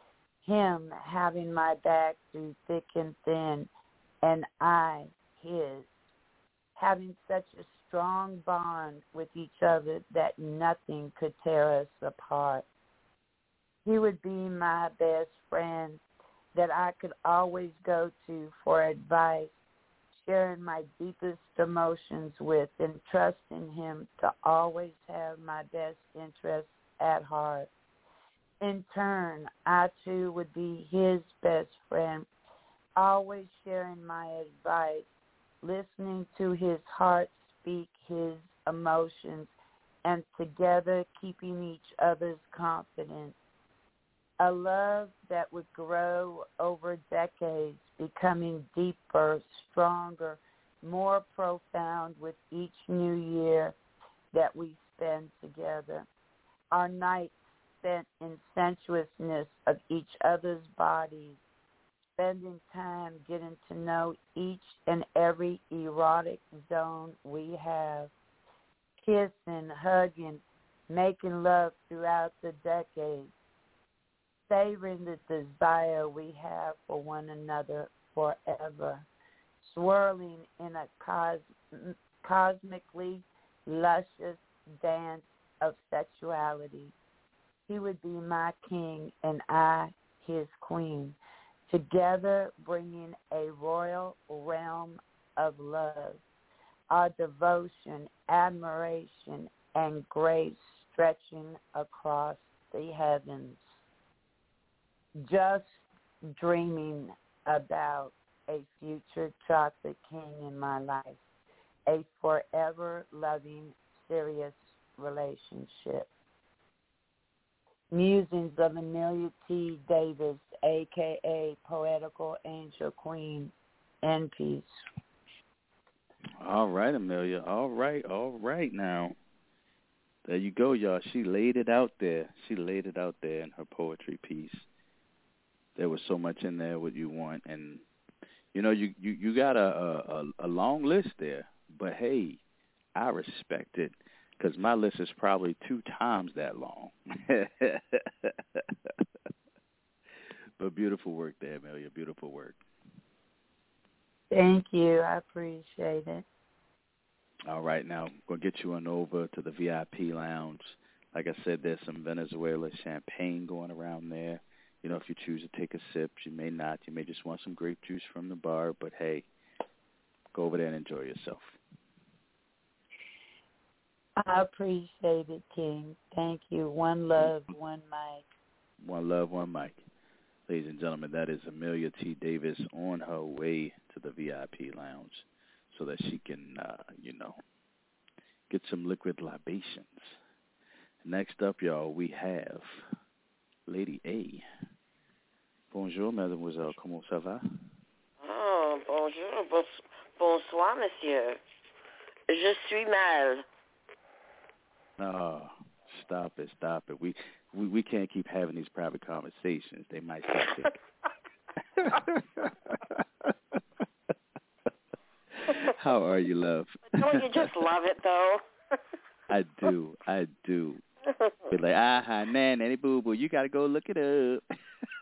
Him having my back through thick and thin, and I his. Having such a strong bond with each other that nothing could tear us apart. He would be my best friend that I could always go to for advice, sharing my deepest emotions with and trusting him to always have my best interests at heart. In turn, I too would be his best friend, always sharing my advice, listening to his heart speak his emotions, and together keeping each other's confidence. A love that would grow over decades, becoming deeper, stronger, more profound with each new year that we spend together. Our nights spent in sensuousness of each other's bodies, spending time getting to know each and every erotic zone we have, kissing, hugging, making love throughout the decades, savoring the desire we have for one another forever, swirling in a cos- cosmically luscious dance of sexuality. He would be my king and I his queen, together bringing a royal realm of love, our devotion, admiration, and grace stretching across the heavens. Just dreaming about a future chocolate king in my life, a forever loving, serious relationship. Musings of Amelia T. Davis, a k a. Poetical Angel Queen, and peace. All right, Amelia. All right, all right now. There you go, y'all. She laid it out there. She laid it out there in her poetry piece. There was so much in there what you want. And, you know, you, you, you got a, a, a long list there. But, hey, I respect it because my list is probably two times that long. But beautiful work there, Amelia. Beautiful work. Thank you. I appreciate it. All right, now we'll get you on over to the V I P lounge. Like I said, there's some Venezuela champagne going around there. You know, if you choose to take a sip, you may not. You may just want some grape juice from the bar. But, hey, go over there and enjoy yourself. I appreciate it, King. Thank you. One love, one mic. One love, one mic. Ladies and gentlemen, that is Amelia T. Davis on her way to the V I P lounge so that she can, uh, you know, get some liquid libations. Next up, y'all, we have Lady A. Bonjour, mademoiselle. Comment ça va? Oh, bonjour. Bonsoir, monsieur. Je suis mal. Oh, stop it, stop it. We, we, we can't keep having these private conversations. They might start thinking. How are you, love? Don't you just love it, though? I do. I do. Be like, ah, man, Nanny Boo Boo, you got to go look it up.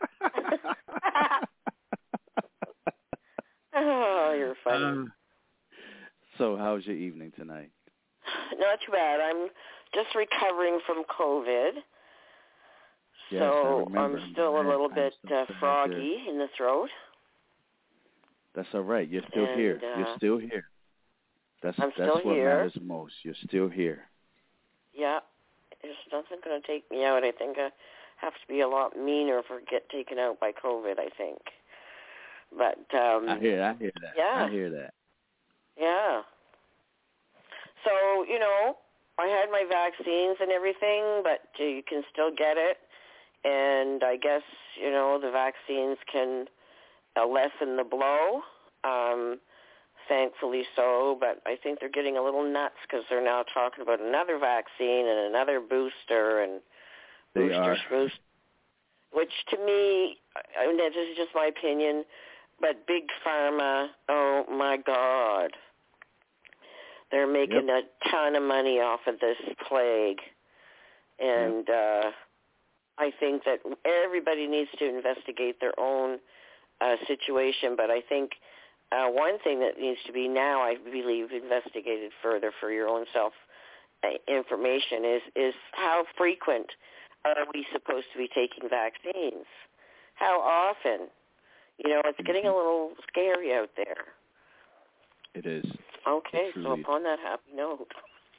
Oh, you're funny. Um, so how's your evening tonight? Not too bad. I'm just recovering from COVID. Yes, so I'm still a little I'm bit so uh, froggy in the throat. That's all right. You're still and, here. Uh, You're still here. That's I'm that's still what here. matters most. You're still here. Yeah. There's nothing going to take me out. I think I have to be a lot meaner for get taken out by COVID, I think. But um I hear I hear that. Yeah. I hear that. Yeah. So, you know, I had my vaccines and everything, but you can still get it. And I guess, you know, the vaccines can uh, lessen the blow. Um, thankfully so, but I think they're getting a little nuts because they're now talking about another vaccine and another booster and They booster are. boost, which to me, I mean, this is just my opinion, but Big Pharma, oh my God. They're making Yep. a ton of money off of this plague. And yep. uh, I think that everybody needs to investigate their own uh, situation. But I think uh, one thing that needs to be now, I believe, investigated further for your own self uh, information is, is how frequent are we supposed to be taking vaccines? How often? You know, it's getting a little scary out there. It is. Okay, Truly. so upon that happy note,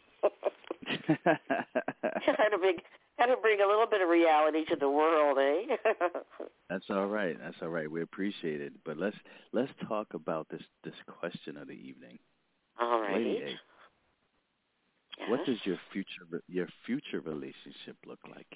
had to bring had to bring a little bit of reality to the world, eh? That's all right. That's all right. We appreciate it. But let's let's talk about this this question of the evening. All right. Lady A, yes. what does your future your future relationship look like?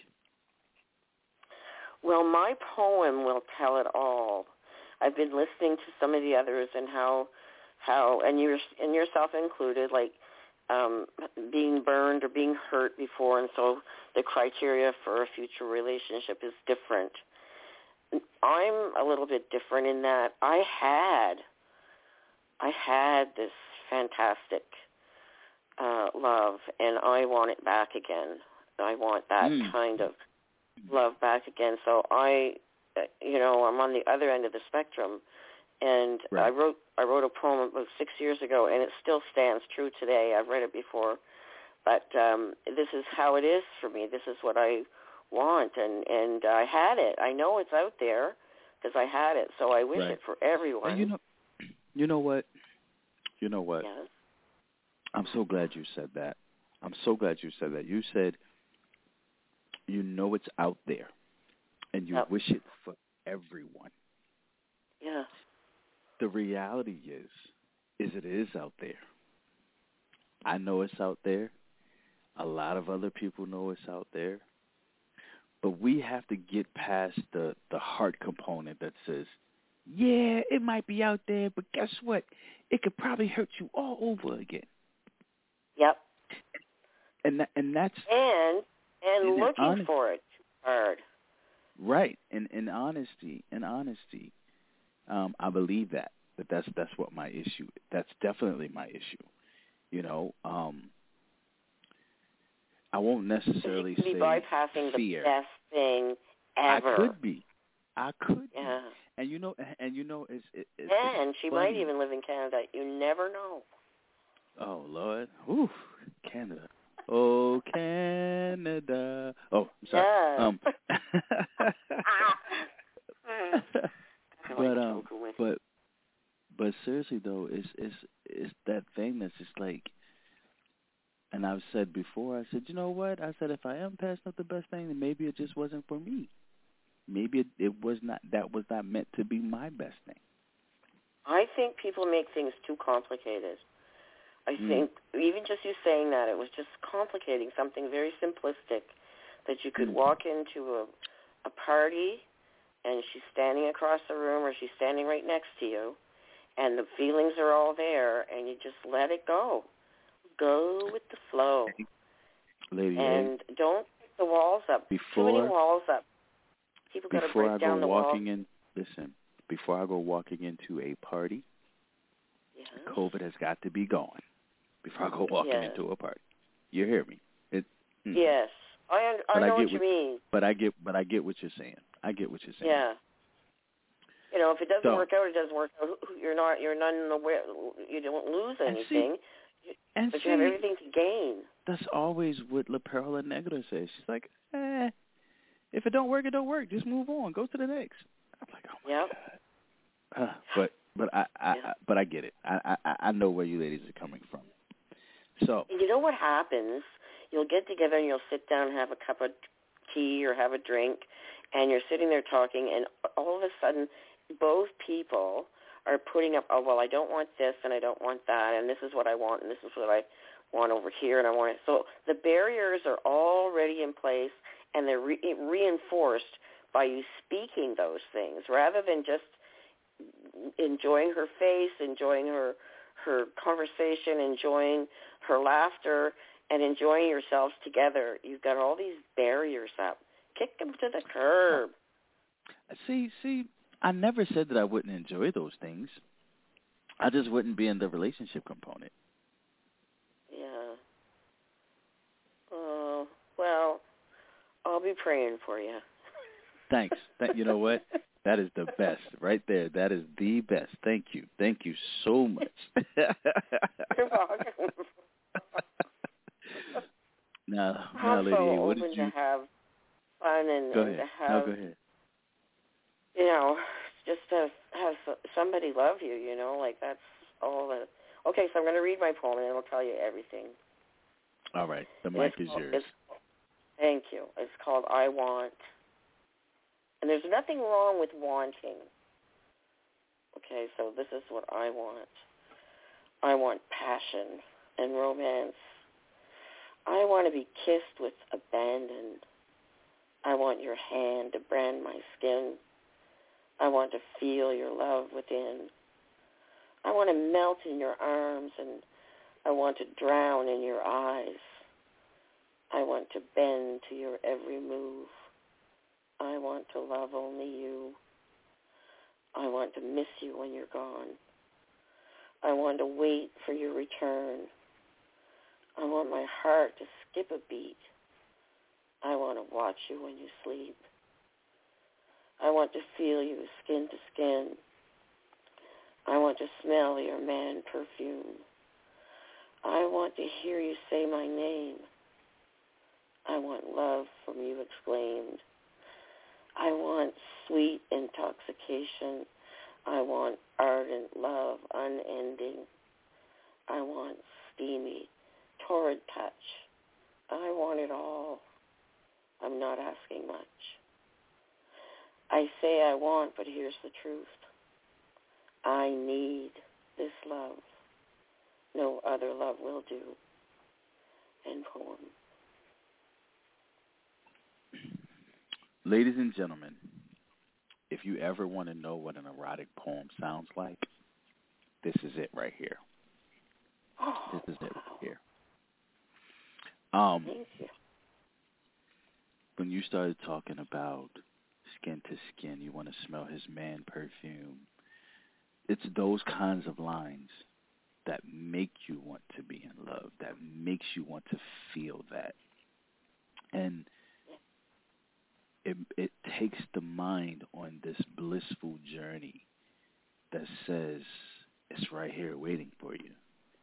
Well, my poem will tell it all. I've been listening to some of the others and how. How and you're and yourself included, like um, being burned or being hurt before, and so the criteria for a future relationship is different. I'm a little bit different in that I had, I had this fantastic uh, love, and I want it back again. I want that mm. kind of love back again. So I, you know, I'm on the other end of the spectrum. And right. I wrote I wrote a poem about six years ago, and it still stands true today. I've read it before, but um, this is how it is for me. This is what I want, and and I had it. I know it's out there because I had it. So I wish right. it for everyone. And you know, you know what? You know what? Yes. I'm so glad you said that. I'm so glad you said that. You said you know it's out there, and you Yep. wish it for everyone. Yeah. The reality is, is it is out there. I know it's out there. A lot of other people know it's out there. But we have to get past the, the heart component that says, yeah, it might be out there, but guess what? It could probably hurt you all over again. Yep. And that, and that's And and and looking honest, for it hard. right. And in honesty, in honesty, um, I believe that. But that's that's what my issue. That's definitely my issue. You know, um, I won't necessarily you could be say bypassing fear. the best thing ever. I could be. I could Yeah. be. And you know, and you know, it's, it, it's And she funny. might even live in Canada. You never know. Oh Lord, ooh, Canada. Oh Canada. Oh, I'm sorry. Yes. Um, I but like um, joking with but but seriously though, it's it's it's that thing that's just like. And I've said before, I said, you know what? I said, if I am passing up the best thing, then maybe it just wasn't for me. Maybe it, it was not. That was not meant to be my best thing. I think people make things too complicated. I Mm. think even just you saying that, it was just complicating something very simplistic, that you could Mm. walk into a, a party and she's standing across the room or she's standing right next to you, and the feelings are all there, and you just let it go. Go with the flow. Lady and A, don't pick the walls up. before, Too many walls up. People got to before break I down go the walking walls. in, listen, before I go walking into a party, Yes. COVID has got to be gone before I go walking Yes. into a party. You hear me? It, mm. Yes. I, I But I know get what you what- mean. But I get, but I get what you're saying. I get what you're saying. Yeah. You know, if it doesn't So- work out, it doesn't work out. You're not. You're none aware. You don't lose And see- anything, And but see, you have everything to gain. that's always what La Perla Negra says. She's like, eh, if it don't work, it don't work. Just move on. Go to the next. I'm like, oh my Yep. God. Uh, but but I, I, Yeah. I but I get it. I, I I know where you ladies are coming from. So And you know what happens? You'll get together and you'll sit down and have a cup of tea or have a drink, and you're sitting there talking, and all of a sudden, both people are putting up, oh, well, I don't want this and I don't want that, and this is what I want and this is what I want over here, and I want it. So the barriers are already in place, and they're re- reinforced by you speaking those things rather than just enjoying her face, enjoying her her conversation, enjoying her laughter, and enjoying yourselves together. You've got all these barriers up. Kick them to the curb. see see, I never said that I wouldn't enjoy those things. I just wouldn't be in the relationship component. Yeah. Oh, well, I'll be praying for you. Thanks. Th- you know what? That is the best right there. That is the best. Thank you. Thank you so much. You're welcome. now, now, I'm Lady so A, what open did you... to have fun and, Go and ahead. to have, No, go ahead. you know, just to have somebody love you, you know, like that's all that. Okay, so I'm going to read my poem and it'll tell you everything. All right. The And mic it's is called- yours. It's, thank you. It's called I Want. And there's nothing wrong with wanting. Okay, so this is what I want. I want passion and romance. I want to be kissed with abandon. I want your hand to brand my skin. I want to feel your love within. I want to melt in your arms, and I want to drown in your eyes. I want to bend to your every move. I want to love only you. I want to miss you when you're gone. I want to wait for your return. I want my heart to skip a beat. I want to watch you when you sleep. I want to feel you skin to skin. I want to smell your man perfume. I want to hear you say my name. I want love from you exclaimed. I want sweet intoxication. I want ardent love unending. I want steamy, torrid touch. I want it all. I'm not asking much. I say I want, but here's the truth. I need this love. No other love will do. End poem. Ladies and gentlemen, if you ever want to know what an erotic poem sounds like, this is it right here. Oh, this is wow. it right here. Um, Thank you. When you started talking about skin to skin, you want to smell his man perfume, it's those kinds of lines that make you want to be in love, that makes you want to feel that. And it it takes the mind on this blissful journey that says it's right here waiting for you.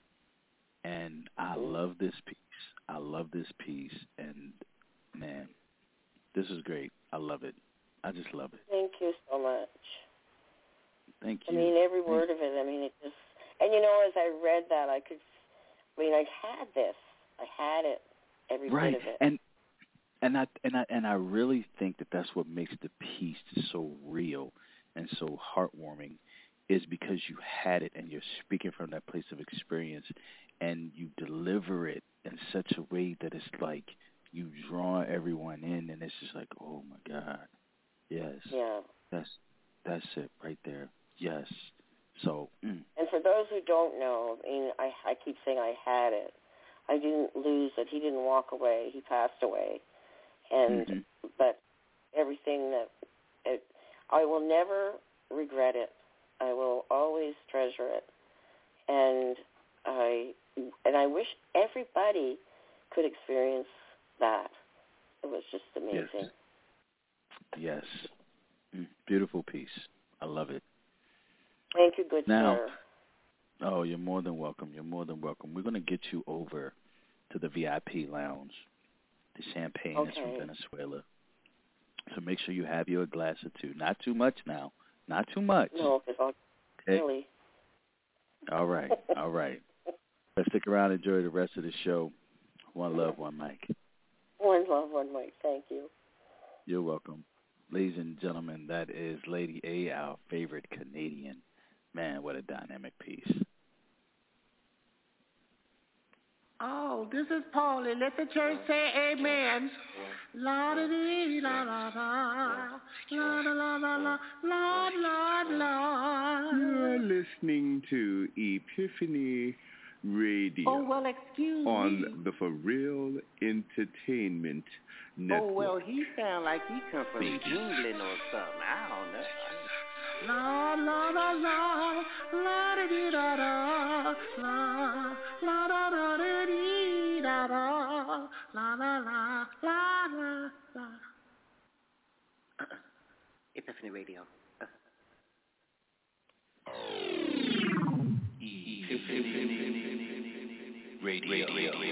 And I love this piece. I love this piece. And, man, this is great. I love it. I just love it. Thank you so much. Thank you. I mean, every word of it. I mean, it just, and you know, as I read that, I could, I mean, I had this. I had it, every right. bit of it. And and I and I and I really think that that's what makes the piece so real and so heartwarming, is because you had it and you're speaking from that place of experience, and you deliver it in such a way that it's like you draw everyone in, and it's just like, oh my God, yes, yeah, that's that's it right there. Yes. So. Mm. And for those who don't know, I mean, I, I keep saying I had it. I didn't lose it. He didn't walk away. He passed away. And mm-hmm. but everything that it, I will never regret it. I will always treasure it. And I and I wish everybody could experience that. It was just amazing. Yes. Yes. Mm. Beautiful piece. I love it. Thank you, good now, sir. Oh, you're more than welcome. You're more than welcome. We're going to get you over to the V I P lounge. The champagne okay. is from Venezuela. So make sure you have your glass or two. Not too much now. Not too much. No, because I'll okay. really. All right. All right. Let's stick around and enjoy the rest of the show. One love, one mic. One love, one mic. Thank you. You're welcome. Ladies and gentlemen, that is Lady A, our favorite Canadian. Man, what a dynamic piece. Oh, this is Paulie. Let the church say amen. La da dee la la la la la la la la la la la. You're listening to Epiphany Radio. Oh well, excuse on me. the For Real Entertainment Network. Oh well, he sound like he come from England or something. I don't know. La la la la la da dee da da la la da da da dee da da la la la la la la. Epiphany Radio. Epiphany Radio.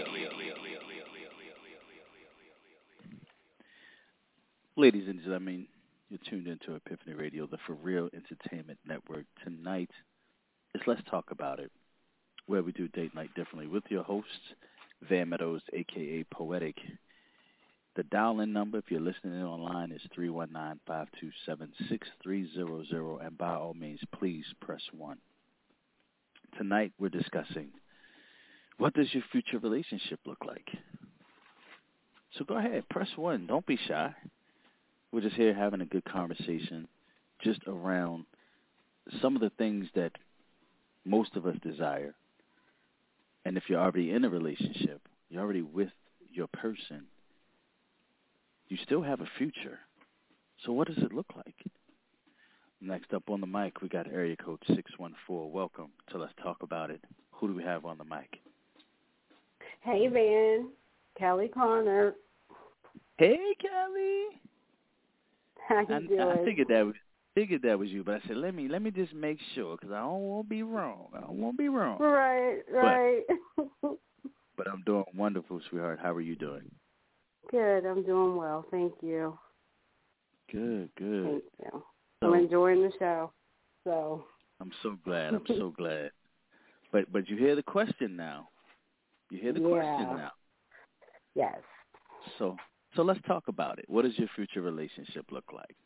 Ladies and gentlemen, you're tuned into Epiphany Radio, the For Real Entertainment Network. Tonight is Let's Talk About It, where we do date night differently with your host, Van Meadows, a k a. Poetic. The dial-in number, if you're listening in online, is three one nine, five two seven, six three zero zero, and by all means, please press one. Tonight we're discussing, what does your future relationship look like? So go ahead, press one. Don't be shy. We're just here having a good conversation just around some of the things that most of us desire. And if you're already in a relationship, you're already with your person, you still have a future. So what does it look like? Next up on the mic, we got area code six one four. Welcome to Let's Talk About It. Who do we have on the mic? Hey, Van. Kelly Connor. Hey, Kelly. How you I, doing? I figured that. figured that was you, but I said, let me let me just make sure because I don't want to be wrong. I don't want to be wrong. Right, right. But, but I'm doing wonderful, sweetheart. How are you doing? Good. I'm doing well. Thank you. Good, good. Thank you. So, I'm enjoying the show. So I'm so glad. I'm so glad. But but you hear the question now. You hear the yeah. question now. Yes. So so let's talk about it. What does your future relationship look like?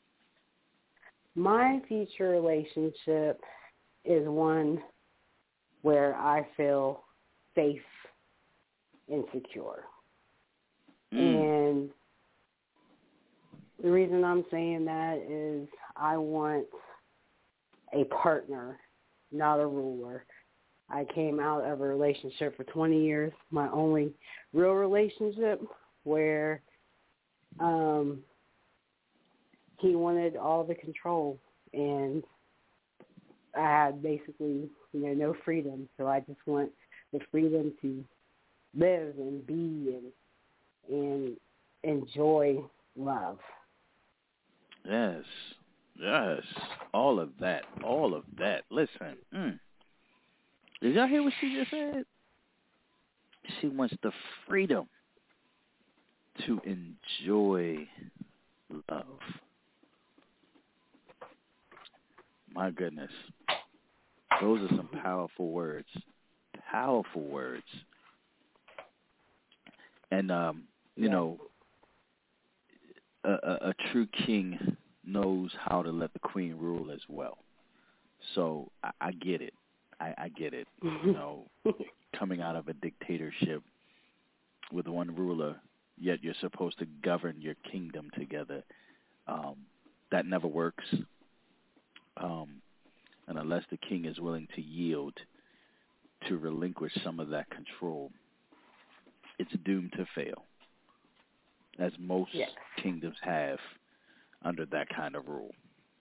My future relationship is one where I feel safe and secure. Mm. And the reason I'm saying that is I want a partner, not a ruler. I came out of a relationship for twenty years, my only real relationship, where um, he wanted all the control, and I had basically, you know, no freedom. So I just want the freedom to live and be and and enjoy love. Yes, yes, all of that, all of that. Listen, mm. Did y'all hear what she just said? She wants the freedom to enjoy love. My goodness. Those are some powerful words. Powerful words. And, um, you yeah. know, a, a, a true king knows how to let the queen rule as well. So I, I get it. I, I get it. You know, coming out of a dictatorship with one ruler, yet you're supposed to govern your kingdom together. Um, that never works. Um, and unless the king is willing to yield, to relinquish some of that control, it's doomed to fail, as most yes. kingdoms have under that kind of rule.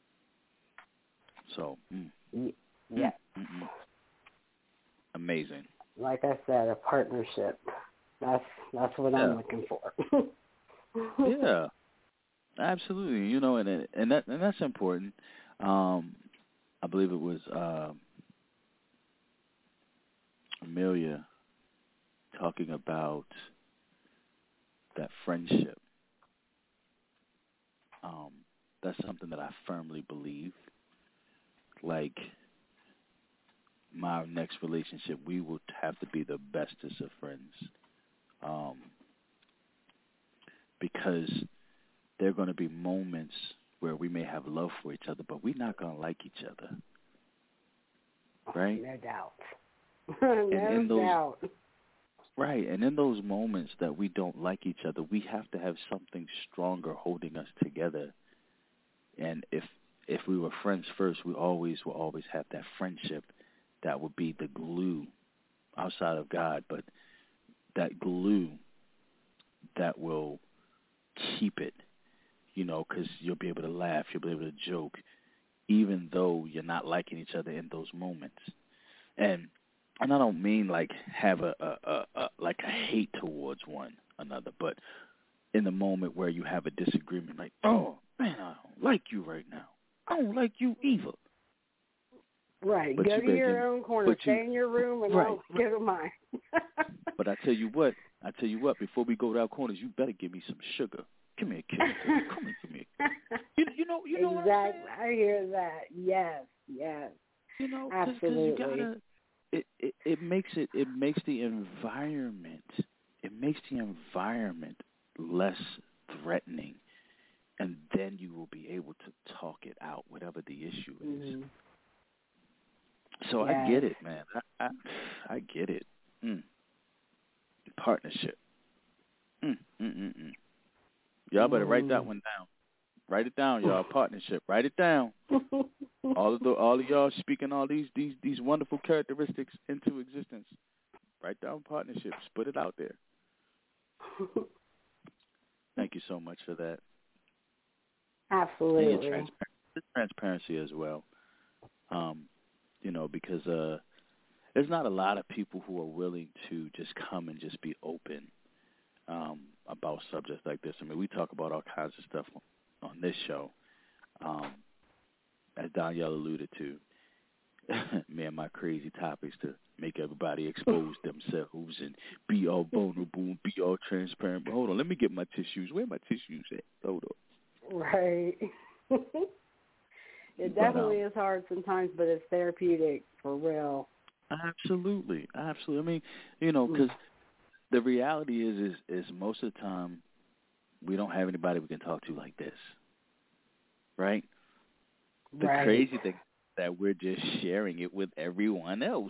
So, mm, yeah. Mm, mm, amazing. Like I said, a partnership. That's that's what yeah. I'm looking for. Yeah, absolutely. You know, and and that and that's important. Um, I believe it was uh, Amelia talking about that friendship. Um, that's something that I firmly believe. Like my next relationship, we will have to be the bestest of friends. Um, because there are going to be moments where we may have love for each other, but we're not going to like each other. Right? No doubt. no and in those, doubt. Right. And in those moments that we don't like each other, we have to have something stronger holding us together. And if if we were friends first, we always will always have that friendship that would be the glue outside of God, but that glue that will keep it, you know, because you'll be able to laugh, you'll be able to joke, even though you're not liking each other in those moments. And and I don't mean like have a, a, a, a like a hate towards one another, but in the moment where you have a disagreement, like, oh man, I don't like you right now. I don't like you either. Right. But go you to your give, own corner, stay you, in your room, and right, I'll go to mine. But I tell you what, I tell you what, before we go to our corners, you better give me some sugar. Give me a kiss. Come here, give me a kiss. You, you know, you know exactly. what I'm saying? I hear that. Yes, yes. You know, absolutely. Cause, 'cause you gotta, it, it, it makes it, it makes the environment, it makes the environment less threatening, and then you will be able to talk it out, whatever the issue is. Mm-hmm. So yes. I get it, man. I, I, I get it. Mm. Partnership. Mm, mm, mm, mm. Y'all better write that one down. Write it down, y'all. Partnership. Write it down. all of the, all of y'all speaking all these, these, these wonderful characteristics into existence. Write down partnerships. Put it out there. Thank you so much for that. Absolutely. And your transparency, transparency as well. Um, you know, because uh, there's not a lot of people who are willing to just come and just be open um, about subjects like this. I mean, we talk about all kinds of stuff on, on this show. Um, as Danielle alluded to, me and my crazy topics to make everybody expose themselves and be all vulnerable and be all transparent. But hold on, let me get my tissues. Where are my tissues at? Hold on. Right. It definitely but, um, is hard sometimes, but it's therapeutic for real. Absolutely, absolutely. I mean, you know, because the reality is, is, is most of the time we don't have anybody we can talk to like this, right? The right. crazy thing is that we're just sharing it with everyone else.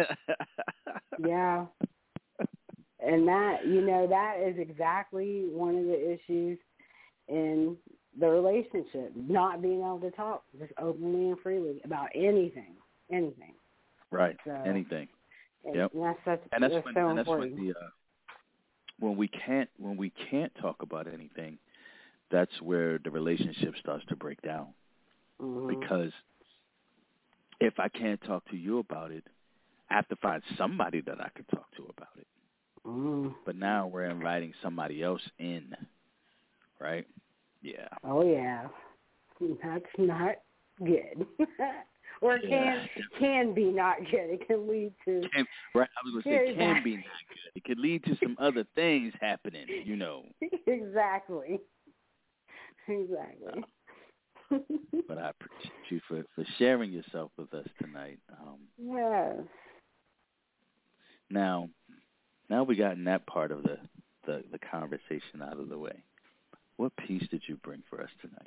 Yeah. And that, you know, that is exactly one of the issues in the relationship, not being able to talk just openly and freely about anything, anything. Right, so, anything. And yep. that's, such, and that's that's when, so and that's important. when the uh, when we can't when we can't talk about anything, that's where the relationship starts to break down. Mm-hmm. Because if I can't talk to you about it, I have to find somebody that I can talk to about it. Mm. But now we're inviting somebody else in, right? Yeah. Oh, yeah. That's not good. Or it yeah. can can be not good. It can lead to... Can, right, I was going to say can be not good. It could lead to some other things happening, you know. Exactly. Exactly. Uh, but I appreciate you for, for sharing yourself with us tonight. Um, yes. Now, now we gotten that part of the, the, the conversation out of the way. What piece did you bring for us tonight?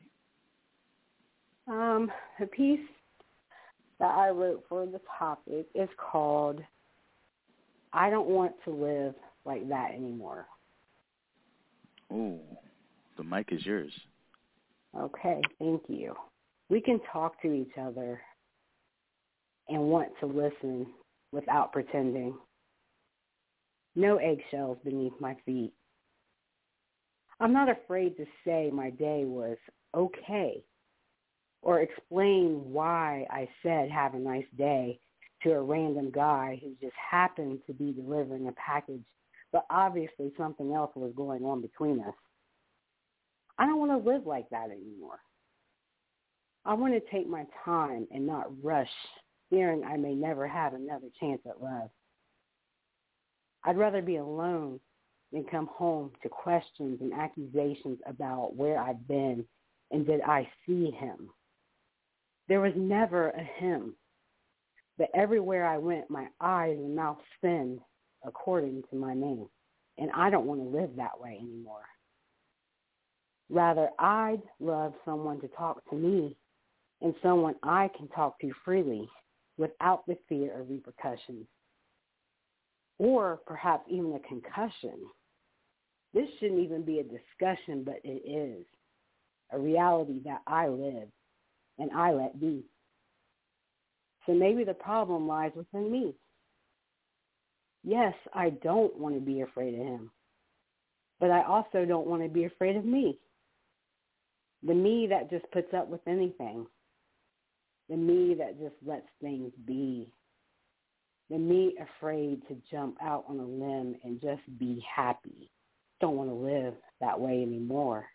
Um, the piece that I wrote for the topic is called I Don't Want to Live Like That Anymore. Oh, the mic is yours. Okay, thank you. We can talk to each other and want to listen without pretending. No eggshells beneath my feet. I'm not afraid to say my day was okay or explain why I said have a nice day to a random guy who just happened to be delivering a package, but obviously something else was going on between us. I don't want to live like that anymore. I want to take my time and not rush, fearing I may never have another chance at love. I'd rather be alone than come home to questions and accusations about where I've been and did I see him. There was never a him, but everywhere I went, my eyes and mouth spinned according to my name, and I don't want to live that way anymore. Rather, I'd love someone to talk to me and someone I can talk to freely without the fear of repercussions or perhaps even a concussion. This shouldn't even be a discussion, but it is a reality that I live and I let be. So maybe the problem lies within me. Yes, I don't want to be afraid of him, but I also don't want to be afraid of me. The me that just puts up with anything. The me that just lets things be. The me afraid to jump out on a limb and just be happy. Don't want to live that way anymore.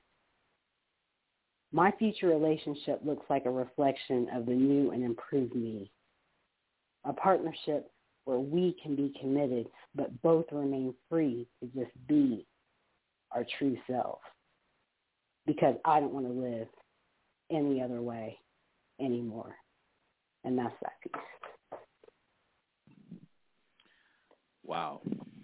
My future relationship looks like a reflection of the new and improved me. A partnership where we can be committed, but both remain free to just be our true self. Because I don't want to live any other way anymore. And that's that piece. Wow.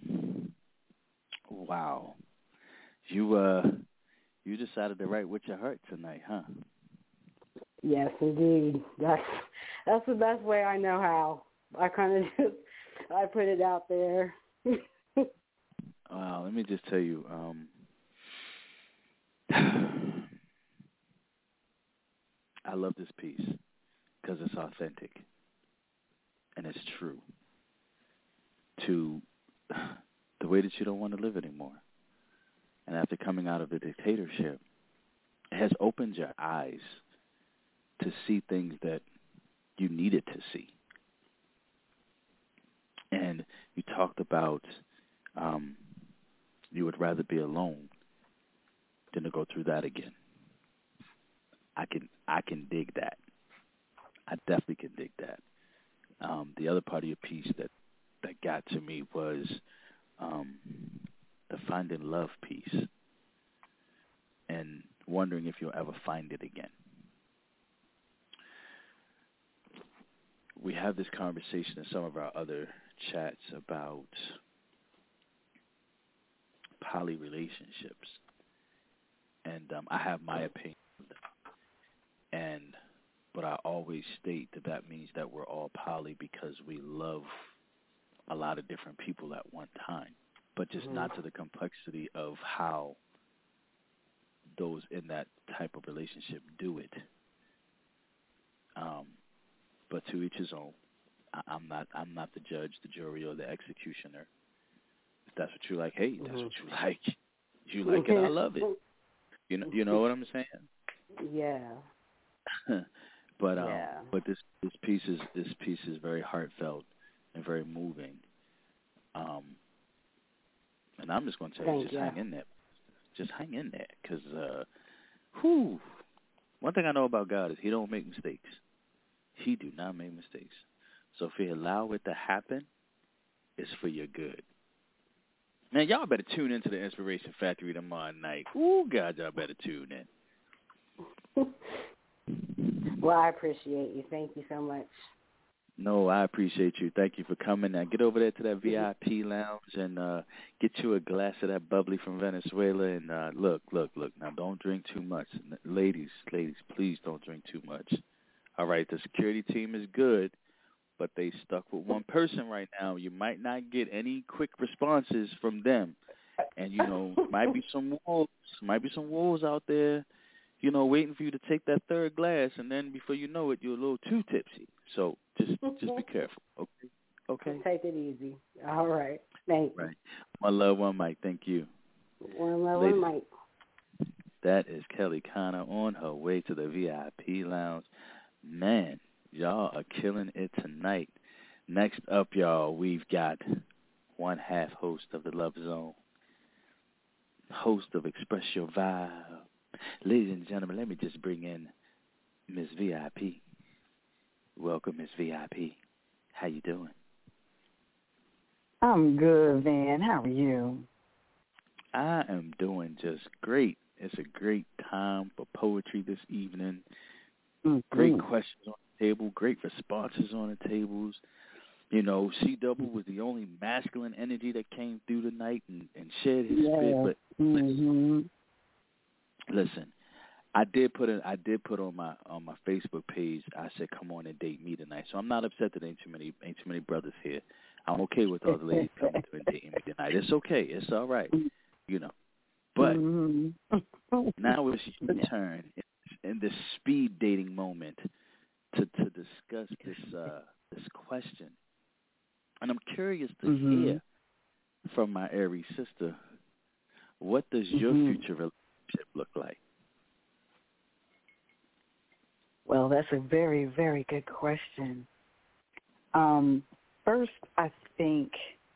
Wow. You uh you decided to write with your heart tonight, huh? Yes, indeed. That's that's the best way I know how. I kind of just I put it out there. Wow, let me just tell you, um I love this piece because it's authentic and it's true to the way that you don't want to live anymore. And after coming out of the dictatorship, it has opened your eyes to see things that you needed to see. And you talked about um, you would rather be alone than to go through that again. I can I can dig that. I definitely can dig that. Um, the other part of your piece that, that got to me was um, the finding love piece and wondering if you'll ever find it again. We have this conversation in some of our other chats about poly relationships, and um, I have my opinion, and but I always state that that means that we're all poly because we love a lot of different people at one time, but just mm-hmm. not to the complexity of how those in that type of relationship do it. Um, but to each his own. I, I'm not I'm not the judge, the jury, or the executioner. If that's what you like, hey, that's mm-hmm. what you like. If you like it, I love it. You know, you know what I'm saying? Yeah. but um, yeah. but this this piece is this piece is very heartfelt and very moving. Um, and I'm just going to tell Thank you, just you. hang in there. Just hang in there, because, uh, whew, one thing I know about God is He don't make mistakes. He do not make mistakes. So if He allow it to happen, it's for your good. Man, y'all better tune into the Inspiration Factory tomorrow night. Ooh, God, y'all better tune in. Well, I appreciate you. Thank you so much. No, I appreciate you. Thank you for coming. Now get over there to that V I P lounge and uh, get you a glass of that bubbly from Venezuela. And uh, look, look, look. Now don't drink too much, ladies. Ladies, please don't drink too much. All right, the security team is good, but they stuck with one person right now. You might not get any quick responses from them, and you know might be some wolves, might be some wolves out there, you know, waiting for you to take that third glass, and then before you know it, you're a little too tipsy. So just just be careful, okay? Okay. Take it easy. All right. Thanks. Right. One love, one mic. Thank you. One love, Ladies, one mic. That is Kelly Connor on her way to the V I P lounge. Man, y'all are killing it tonight. Next up, y'all, we've got one half host of the Love Zone, host of Express Your Vibe. Ladies and gentlemen, let me just bring in Miss V I P. Welcome, Miss V I P. How you doing? I'm good, Van. How are you? I am doing just great. It's a great time for poetry this evening. Mm-hmm. Great questions on the table, great responses on the tables. You know, C Double was the only masculine energy that came through tonight and, and shared his yeah. spit. But mm-hmm. listen, I did put it. I did put on my on my Facebook page. I said, "Come on and date me tonight." So I'm not upset that ain't too many ain't too many brothers here. I'm okay with all the ladies coming through and dating me tonight. It's okay. It's all right. You know. But mm-hmm. now it's your turn in, in this speed dating moment to to discuss this uh, this question, and I'm curious to mm-hmm. hear from my Aries sister. What does your mm-hmm. future relationship look like? Well, that's a very, very good question. Um, first, I think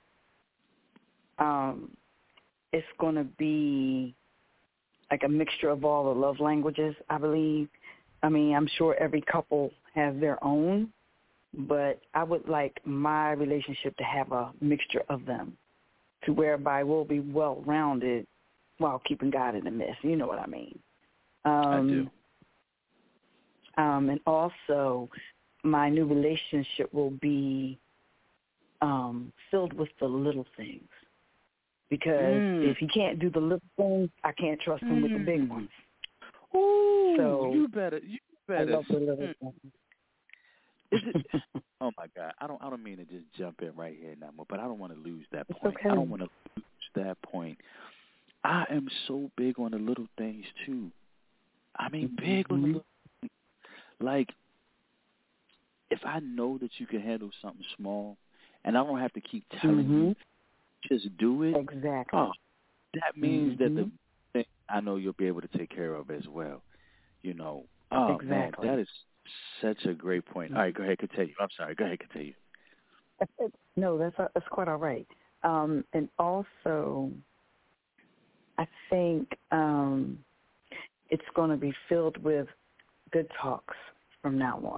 um, it's going to be like a mixture of all the love languages, I believe. I mean, I'm sure every couple has their own, but I would like my relationship to have a mixture of them, to whereby we'll be well-rounded while keeping God in the midst. You know what I mean? Um, I do. Um, and also, my new relationship will be um, filled with the little things. Because mm. if he can't do the little things, I can't trust him mm. with the big ones. Ooh, so you better, you better. I love the little mm. things. Is it? Oh my God! I don't, I don't mean to just jump in right here now, but I don't want to lose that it's point. Okay. I don't want to lose that point. I am so big on the little things too. I mean, mm-hmm. big on the little. Like, if I know that you can handle something small, and I don't have to keep telling mm-hmm. you, just do it. Exactly. Oh, that means mm-hmm. that the thing I know you'll be able to take care of as well. You know. Oh exactly. man, that is such a great point. All right, go ahead, continue. I'm sorry. Go ahead, continue. No, that's that's quite all right. Um, and also, I think um, it's going to be filled with good talks from now on.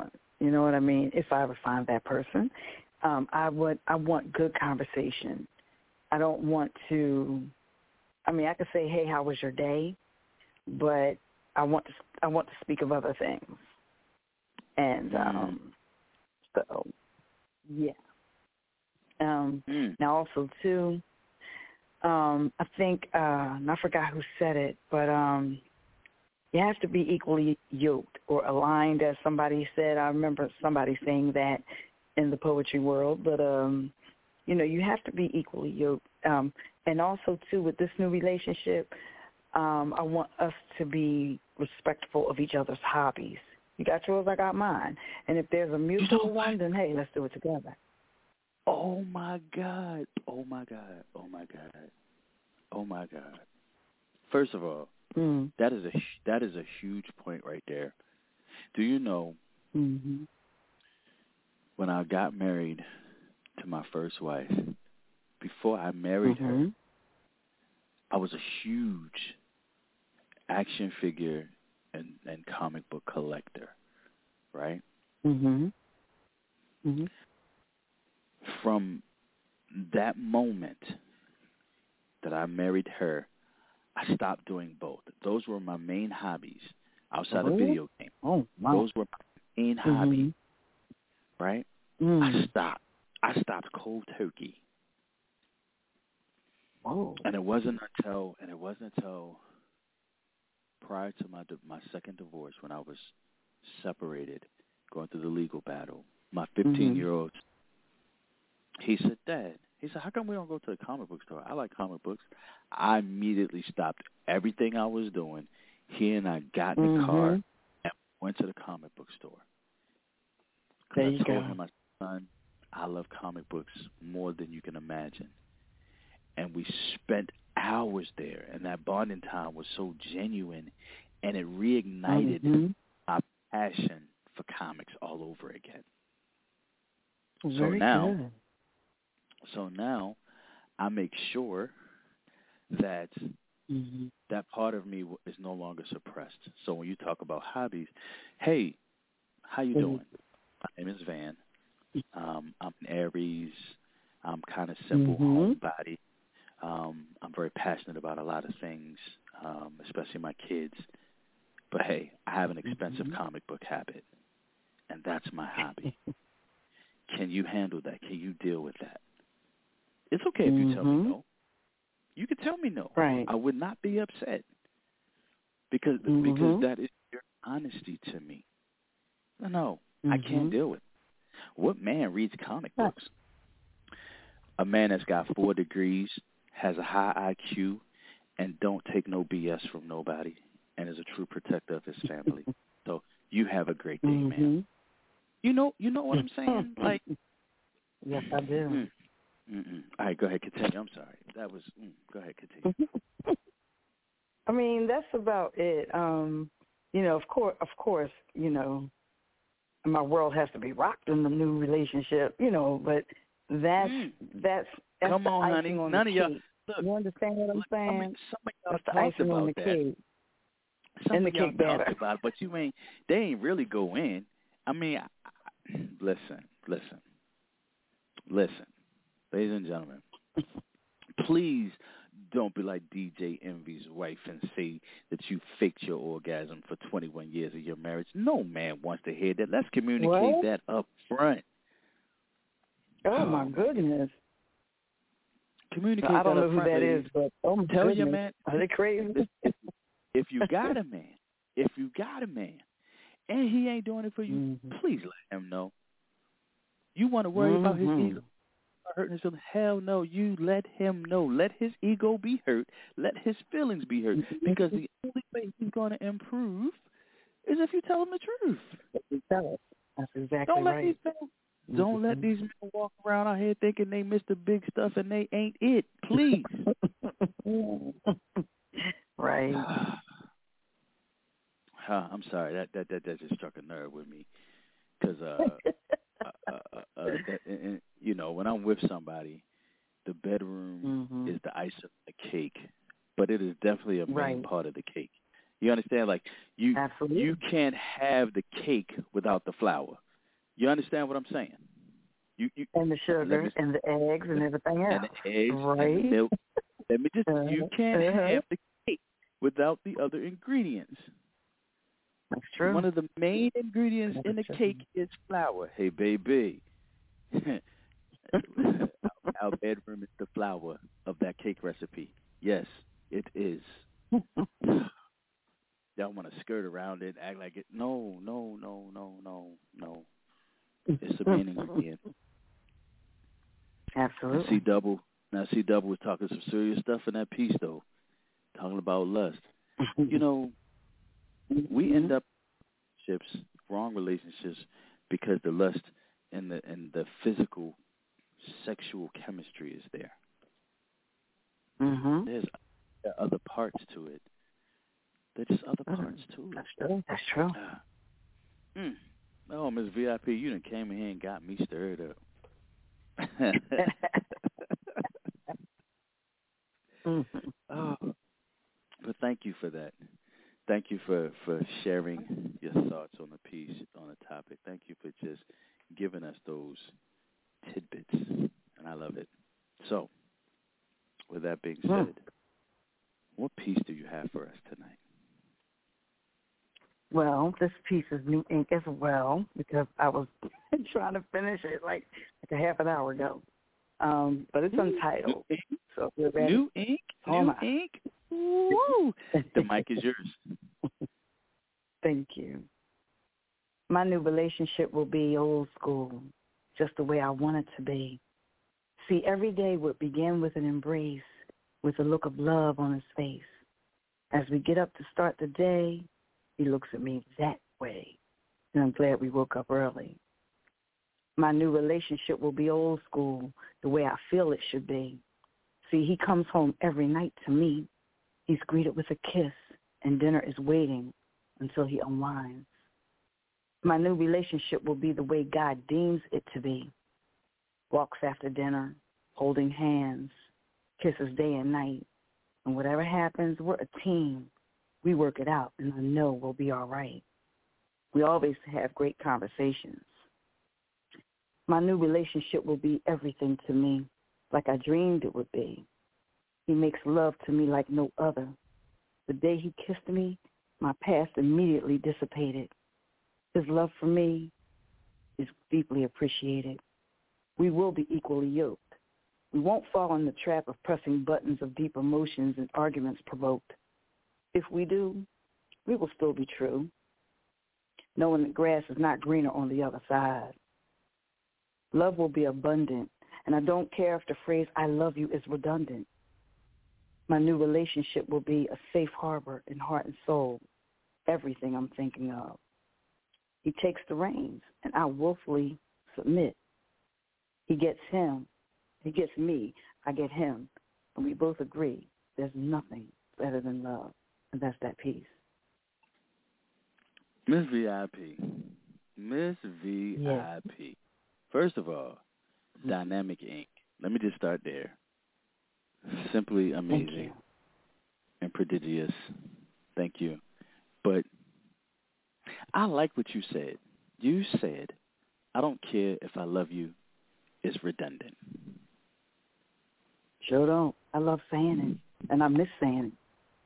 You know what I mean? If I ever find that person, um, I would. I want good conversation. I don't want to. I mean, I could say, "Hey, how was your day?" But I want to. I want to speak of other things. And um, so, yeah. Um, mm. Now, also too, um, I think uh, and I forgot who said it, but um, you have to be equally yoked or aligned, as somebody said. I remember somebody saying that in the poetry world, but um, you know, you have to be equally yoked. Um, and also too, with this new relationship, um, I want us to be respectful of each other's hobbies. You got yours, I got mine. And if there's a mutual one, then hey, let's do it together. Oh my God! Oh my God! Oh my God! Oh my God! First of all, mm. that is a that is a huge point right there. Do you know? Mm-hmm. When I got married to my first wife, before I married mm-hmm. her, I was a huge action figure and, and comic book collector, right? Mm-hmm. Mm-hmm. From that moment that I married her, I stopped doing both. Those were my main hobbies outside oh. of video games. Oh, wow. Those were my main mm-hmm. hobbies, right? Mm. I stopped. I stopped cold turkey. Oh. And it wasn't until and it wasn't until prior to my my second divorce, when I was separated, going through the legal battle, my fifteen-year-old, mm-hmm. he said, Dad, he said, how come we don't go to the comic book store? I like comic books. I immediately stopped everything I was doing. He and I got in the mm-hmm. car and went to the comic book store. There I you told go. him, I said, son, I love comic books more than you can imagine. And we spent hours there, and that bonding time was so genuine, and it reignited mm-hmm. my passion for comics all over again. Very so now, good. so now, I make sure that mm-hmm. that part of me is no longer suppressed. So when you talk about hobbies, hey, how you mm-hmm. doing? My name is Van. Um, I'm an Aries. I'm kind of simple, mm-hmm. homebody. Um, I'm very passionate about a lot of things, um, especially my kids. But, hey, I have an expensive mm-hmm. comic book habit, and that's my hobby. Can you handle that? Can you deal with that? It's okay if mm-hmm. you tell me no. You can tell me no. Right. I would not be upset because mm-hmm. because that is your honesty to me. No, no, mm-hmm. I can't deal with it. What man reads comic books? A man that's got four degrees, has a high I Q, and don't take no B S from nobody, and is a true protector of his family. So you have a great day, mm-hmm. man. You know, you know what I'm saying? Like, yes, I do. Mm, mm-mm. All right, go ahead, continue. I'm sorry. That was. Mm, go ahead, continue. I mean, that's about it. Um, you know, of course, of course, you know, my world has to be rocked in the new relationship. You know, but that's mm. that's that's Come the on, icing honey. on None the of y'all. cake. Look, you understand what I'm look, saying? I mean, some of y'all that's the talked icing about on the that. cake. Some and of the y'all cake batter. talked about it, but you ain't. They ain't really go in. I mean, I, I, listen, listen, listen, ladies and gentlemen. Please don't be like D J Envy's wife and say that you faked your orgasm for twenty-one years of your marriage. No man wants to hear that. Let's communicate what? that up front. Oh, oh my goodness. Communicate I don't that know up who front, that ladies. is, but oh my Tell goodness. your man. Are they crazy? if, if you got a man, if you got a man, and he ain't doing it for you, mm-hmm. please let him know. You want to worry mm-hmm. about his ego hurting his feelings? Hell no. You let him know. Let his ego be hurt. Let his feelings be hurt. Because the only way he's going to improve is if you tell him the truth. Tell us. That's exactly don't let right. These men, mm-hmm. Don't let these men walk around out here thinking they Mister Big Stuff and they ain't it. Please. right. Uh, I'm sorry. That, that that that just struck a nerve with me. Because, uh, uh, uh, uh, uh, that, and, you know, when I'm with somebody, the bedroom mm-hmm. is the icing on the cake. But it is definitely a main right. part of the cake. You understand? Like, you Absolutely. you can't have the cake without the flour. You understand what I'm saying? You, you and the sugar me, and the eggs and everything else. And the eggs right? and the milk. Let me just, uh, you can't uh, have the cake without the other ingredients. That's true. One of the main ingredients That's in the true. cake is flour. Hey, baby. Our bedroom is the flour of that cake recipe. Yes, it is. Y'all want to skirt around it, act like it. No, no, no, no, no, no. It's the main ingredient. Absolutely. And C Double. Now, C Double was talking some serious stuff in that piece, though, talking about lust. You know, we end up in relationships, wrong relationships, because the lust and the and the physical, sexual chemistry is there. Mm-hmm. There's other parts to it. There's just other parts to it. That's true. That's true. Uh, mm. Oh, Miss V I P, you done came in here and got me stirred up. mm-hmm. Oh, but thank you for that. Thank you for, for sharing your thoughts on the piece, on the topic. Thank you for just giving us those tidbits, and I love it. So, with that being said, mm. what piece do you have for us tonight? Well, this piece is new ink as well because I was trying to finish it like, like a half an hour ago. Um, but it's untitled. New ink? So we're ready. New ink? Oh, new my. ink? Woo! The mic is yours. Thank you. My new relationship will be old school, just the way I want it to be. See, every day would begin with an embrace, with a look of love on his face. As we get up to start the day, he looks at me that way, and I'm glad we woke up early. My new relationship will be old school, the way I feel it should be. See, he comes home every night to me. He's greeted with a kiss, and dinner is waiting until he unwinds. My new relationship will be the way God deems it to be. Walks after dinner, holding hands, kisses day and night. And whatever happens, we're a team. We work it out, and I know we'll be all right. We always have great conversations. My new relationship will be everything to me, like I dreamed it would be. He makes love to me like no other. The day he kissed me, my past immediately dissipated. His love for me is deeply appreciated. We will be equally yoked. We won't fall in the trap of pressing buttons of deep emotions and arguments provoked. If we do, we will still be true, knowing that grass is not greener on the other side. Love will be abundant, and I don't care if the phrase I love you is redundant. My new relationship will be a safe harbor in heart and soul, everything I'm thinking of. He takes the reins, and I willfully submit. He gets him, he gets me, I get him, and we both agree there's nothing better than love. And that's that piece. Miss V I P. Miss V I P. Yeah. First of all, mm-hmm. Dynamic Ink. Let me just start there. Simply amazing and prodigious. Thank you. But I like what you said. You said, I don't care if I love you. It's redundant. Sure don't. I love saying it, and I miss saying it.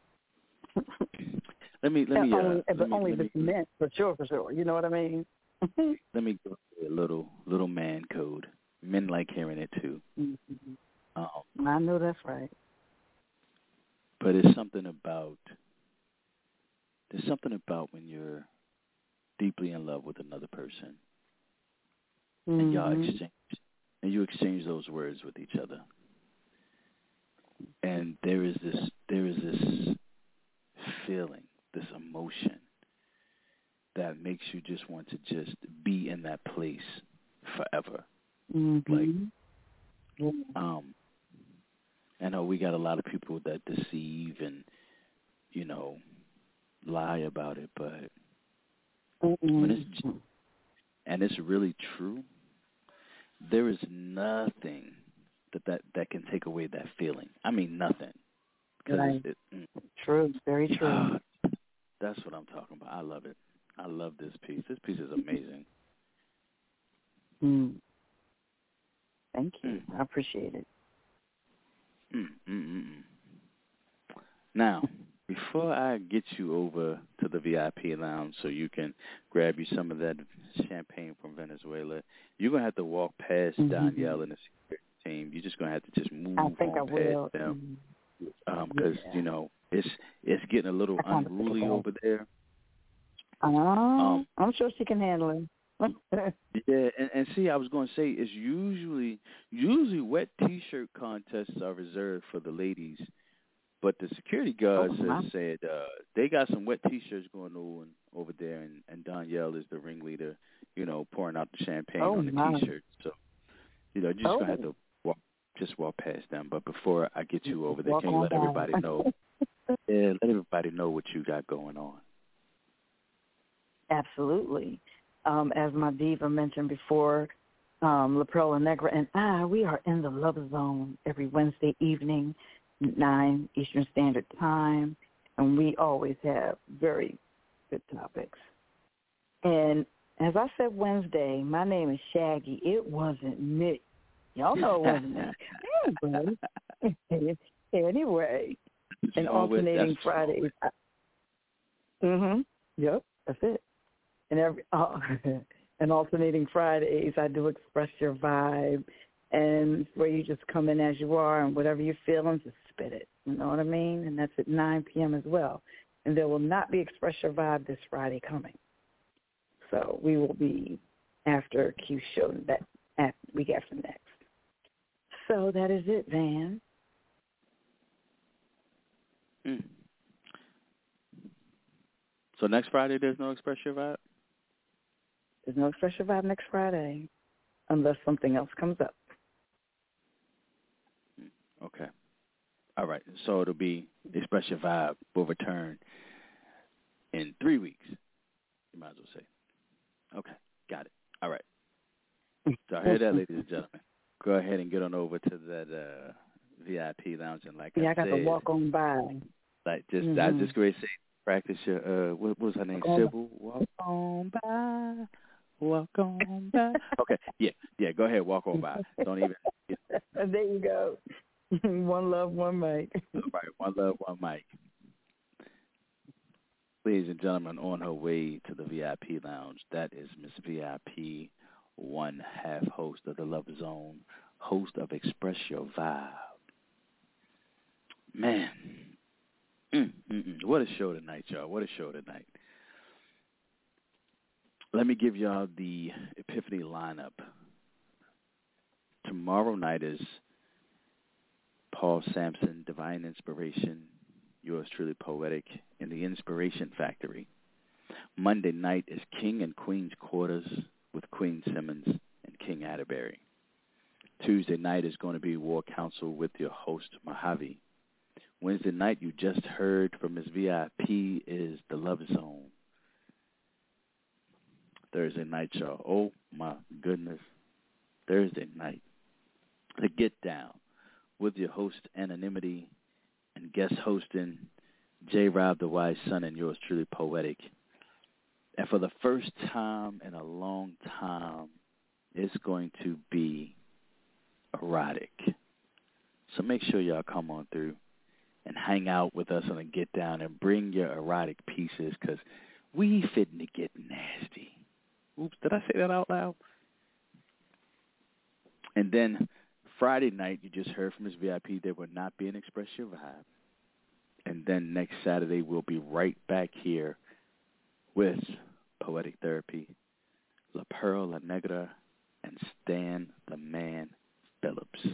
let me let me uh, only, let but me, only let if it's me, meant for sure, for sure. You know what I mean? Let me go through a little little man code. Men like hearing it too. Mm-hmm. Um, I know that's right. But it's something about there's something about when you're deeply in love with another person, mm-hmm. and y'all exchange and you exchange those words with each other, and there is this there is this feeling, this emotion that makes you just want to just be in that place forever. Mm-hmm. Like, mm-hmm. um, I know we got a lot of people that deceive and, you know, lie about it, but mm-hmm. when it's and it's really true, there is nothing that, that, that can take away that feeling. I mean, nothing. Right. It, mm, true, very true. Uh, that's what I'm talking about. I love it. I love this piece. This piece is amazing. Mm. Thank you. Mm. I appreciate it. Mm, mm, mm, mm. Now, before I get you over to the V I P lounge so you can grab you some of that champagne from Venezuela, you're going to have to walk past mm-hmm. Danielle and the security team. You're just going to have to just move I think on I will. past them Because, um, yeah. you know, it's it's getting a little unruly over there. Uh, Um, I'm sure she can handle it. Yeah, and, and see, I was going to say, it's usually usually wet T-shirt contests are reserved for the ladies, but the security guards oh, has said uh, they got some wet T-shirts going on over there, and, and Danielle is the ringleader, you know, pouring out the champagne oh, on the my. T-shirts. So, you know, you're just oh. going to have to walk, just walk past them. But before I get you over there, walk can you let down. everybody know? yeah, let everybody know what you got going on. Absolutely. Um, as my diva mentioned before, um, La Perla Negra and I, we are in the Love Zone every Wednesday evening, nine Eastern Standard Time, and we always have very good topics. And as I said Wednesday, my name is Shaggy. It wasn't me. Y'all know it wasn't me. Anyway, anyway, and alternating Fridays. I, mm-hmm. Yep, that's it. And every uh, and alternating Fridays, I do Express Your Vibe, and where you just come in as you are, and whatever you're feeling, just spit it. You know what I mean? And that's at nine p.m. as well. And there will not be Express Your Vibe this Friday coming. So we will be after Q's show that after, week after next. So that is it, Van. Mm. So next Friday, there's no Express Your Vibe? There's no Express Your Vibe next Friday unless something else comes up. Okay. All right. So it'll be Express Your Vibe will return in three weeks. You might as well say. Okay. Got it. All right. So I heard that, ladies and gentlemen. Go ahead and get on over to that uh, V I P lounge. And like yeah, I, I got said, to walk on by. Like just, mm-hmm. I just going to say, practice your, uh, what, what was her name? Walk Sybil? Walk on by. Walk on by. Okay, yeah, yeah. Go ahead, walk on by. Don't even. You know. There you go. One love, one mic. Right, one love, one mic. Ladies and gentlemen, on her way to the V I P lounge, that is Miss V I P, one half host of the Love Zone, host of Express Your Vibe. Man, mm, mm, mm. What a show tonight, y'all! What a show tonight. Let me give y'all the Epiphany lineup. Tomorrow night is Paul Sampson, Divine Inspiration, yours truly Poetic, in the Inspiration Factory. Monday night is King and Queen's Quarters with Queen Simmons and King Atterbury. Tuesday night is going to be War Council with your host, Mojave. Wednesday night, you just heard from Miss V I P, is The Love Zone. Thursday night, y'all. Oh, my goodness. Thursday night. The Get Down with your host, Anonymity, and guest hosting, J. Rob, the Wise Son, and yours truly, Poetic. And for the first time in a long time, it's going to be erotic. So make sure y'all come on through and hang out with us on the Get Down and bring your erotic pieces, because we fitting to get nasty. Oops, did I say that out loud? And then Friday night, you just heard from his V I P, there will not be an Express Your Vibe. And then next Saturday, we'll be right back here with Poetic Therapy, La Perla Negra, and Stan the Man Phillips.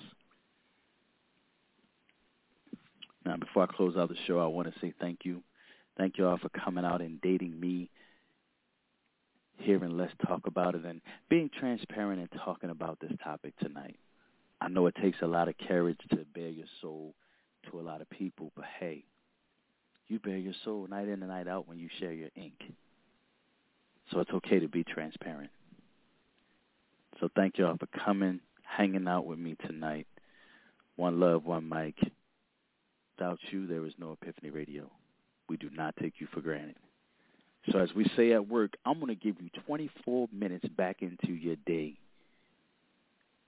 Now, before I close out the show, I want to say thank you. Thank you all for coming out and dating me, hearing Let's Talk About It, and being transparent and talking about this topic tonight. I know it takes a lot of courage to bare your soul to a lot of people, but hey, you bare your soul night in and night out when you share your ink. So it's okay to be transparent. So thank you all for coming, hanging out with me tonight. One love, one mic. Without you, there is no Epiphany Radio. We do not take you for granted. So as we say at work, I'm going to give you twenty-four minutes back into your day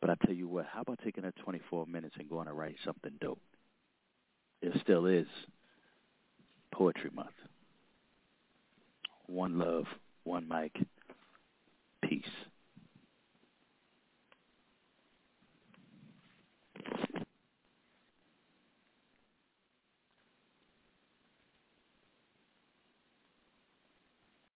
But I tell you what, how about taking that twenty-four minutes and going to write something dope? It still is Poetry Month. One love, one mic.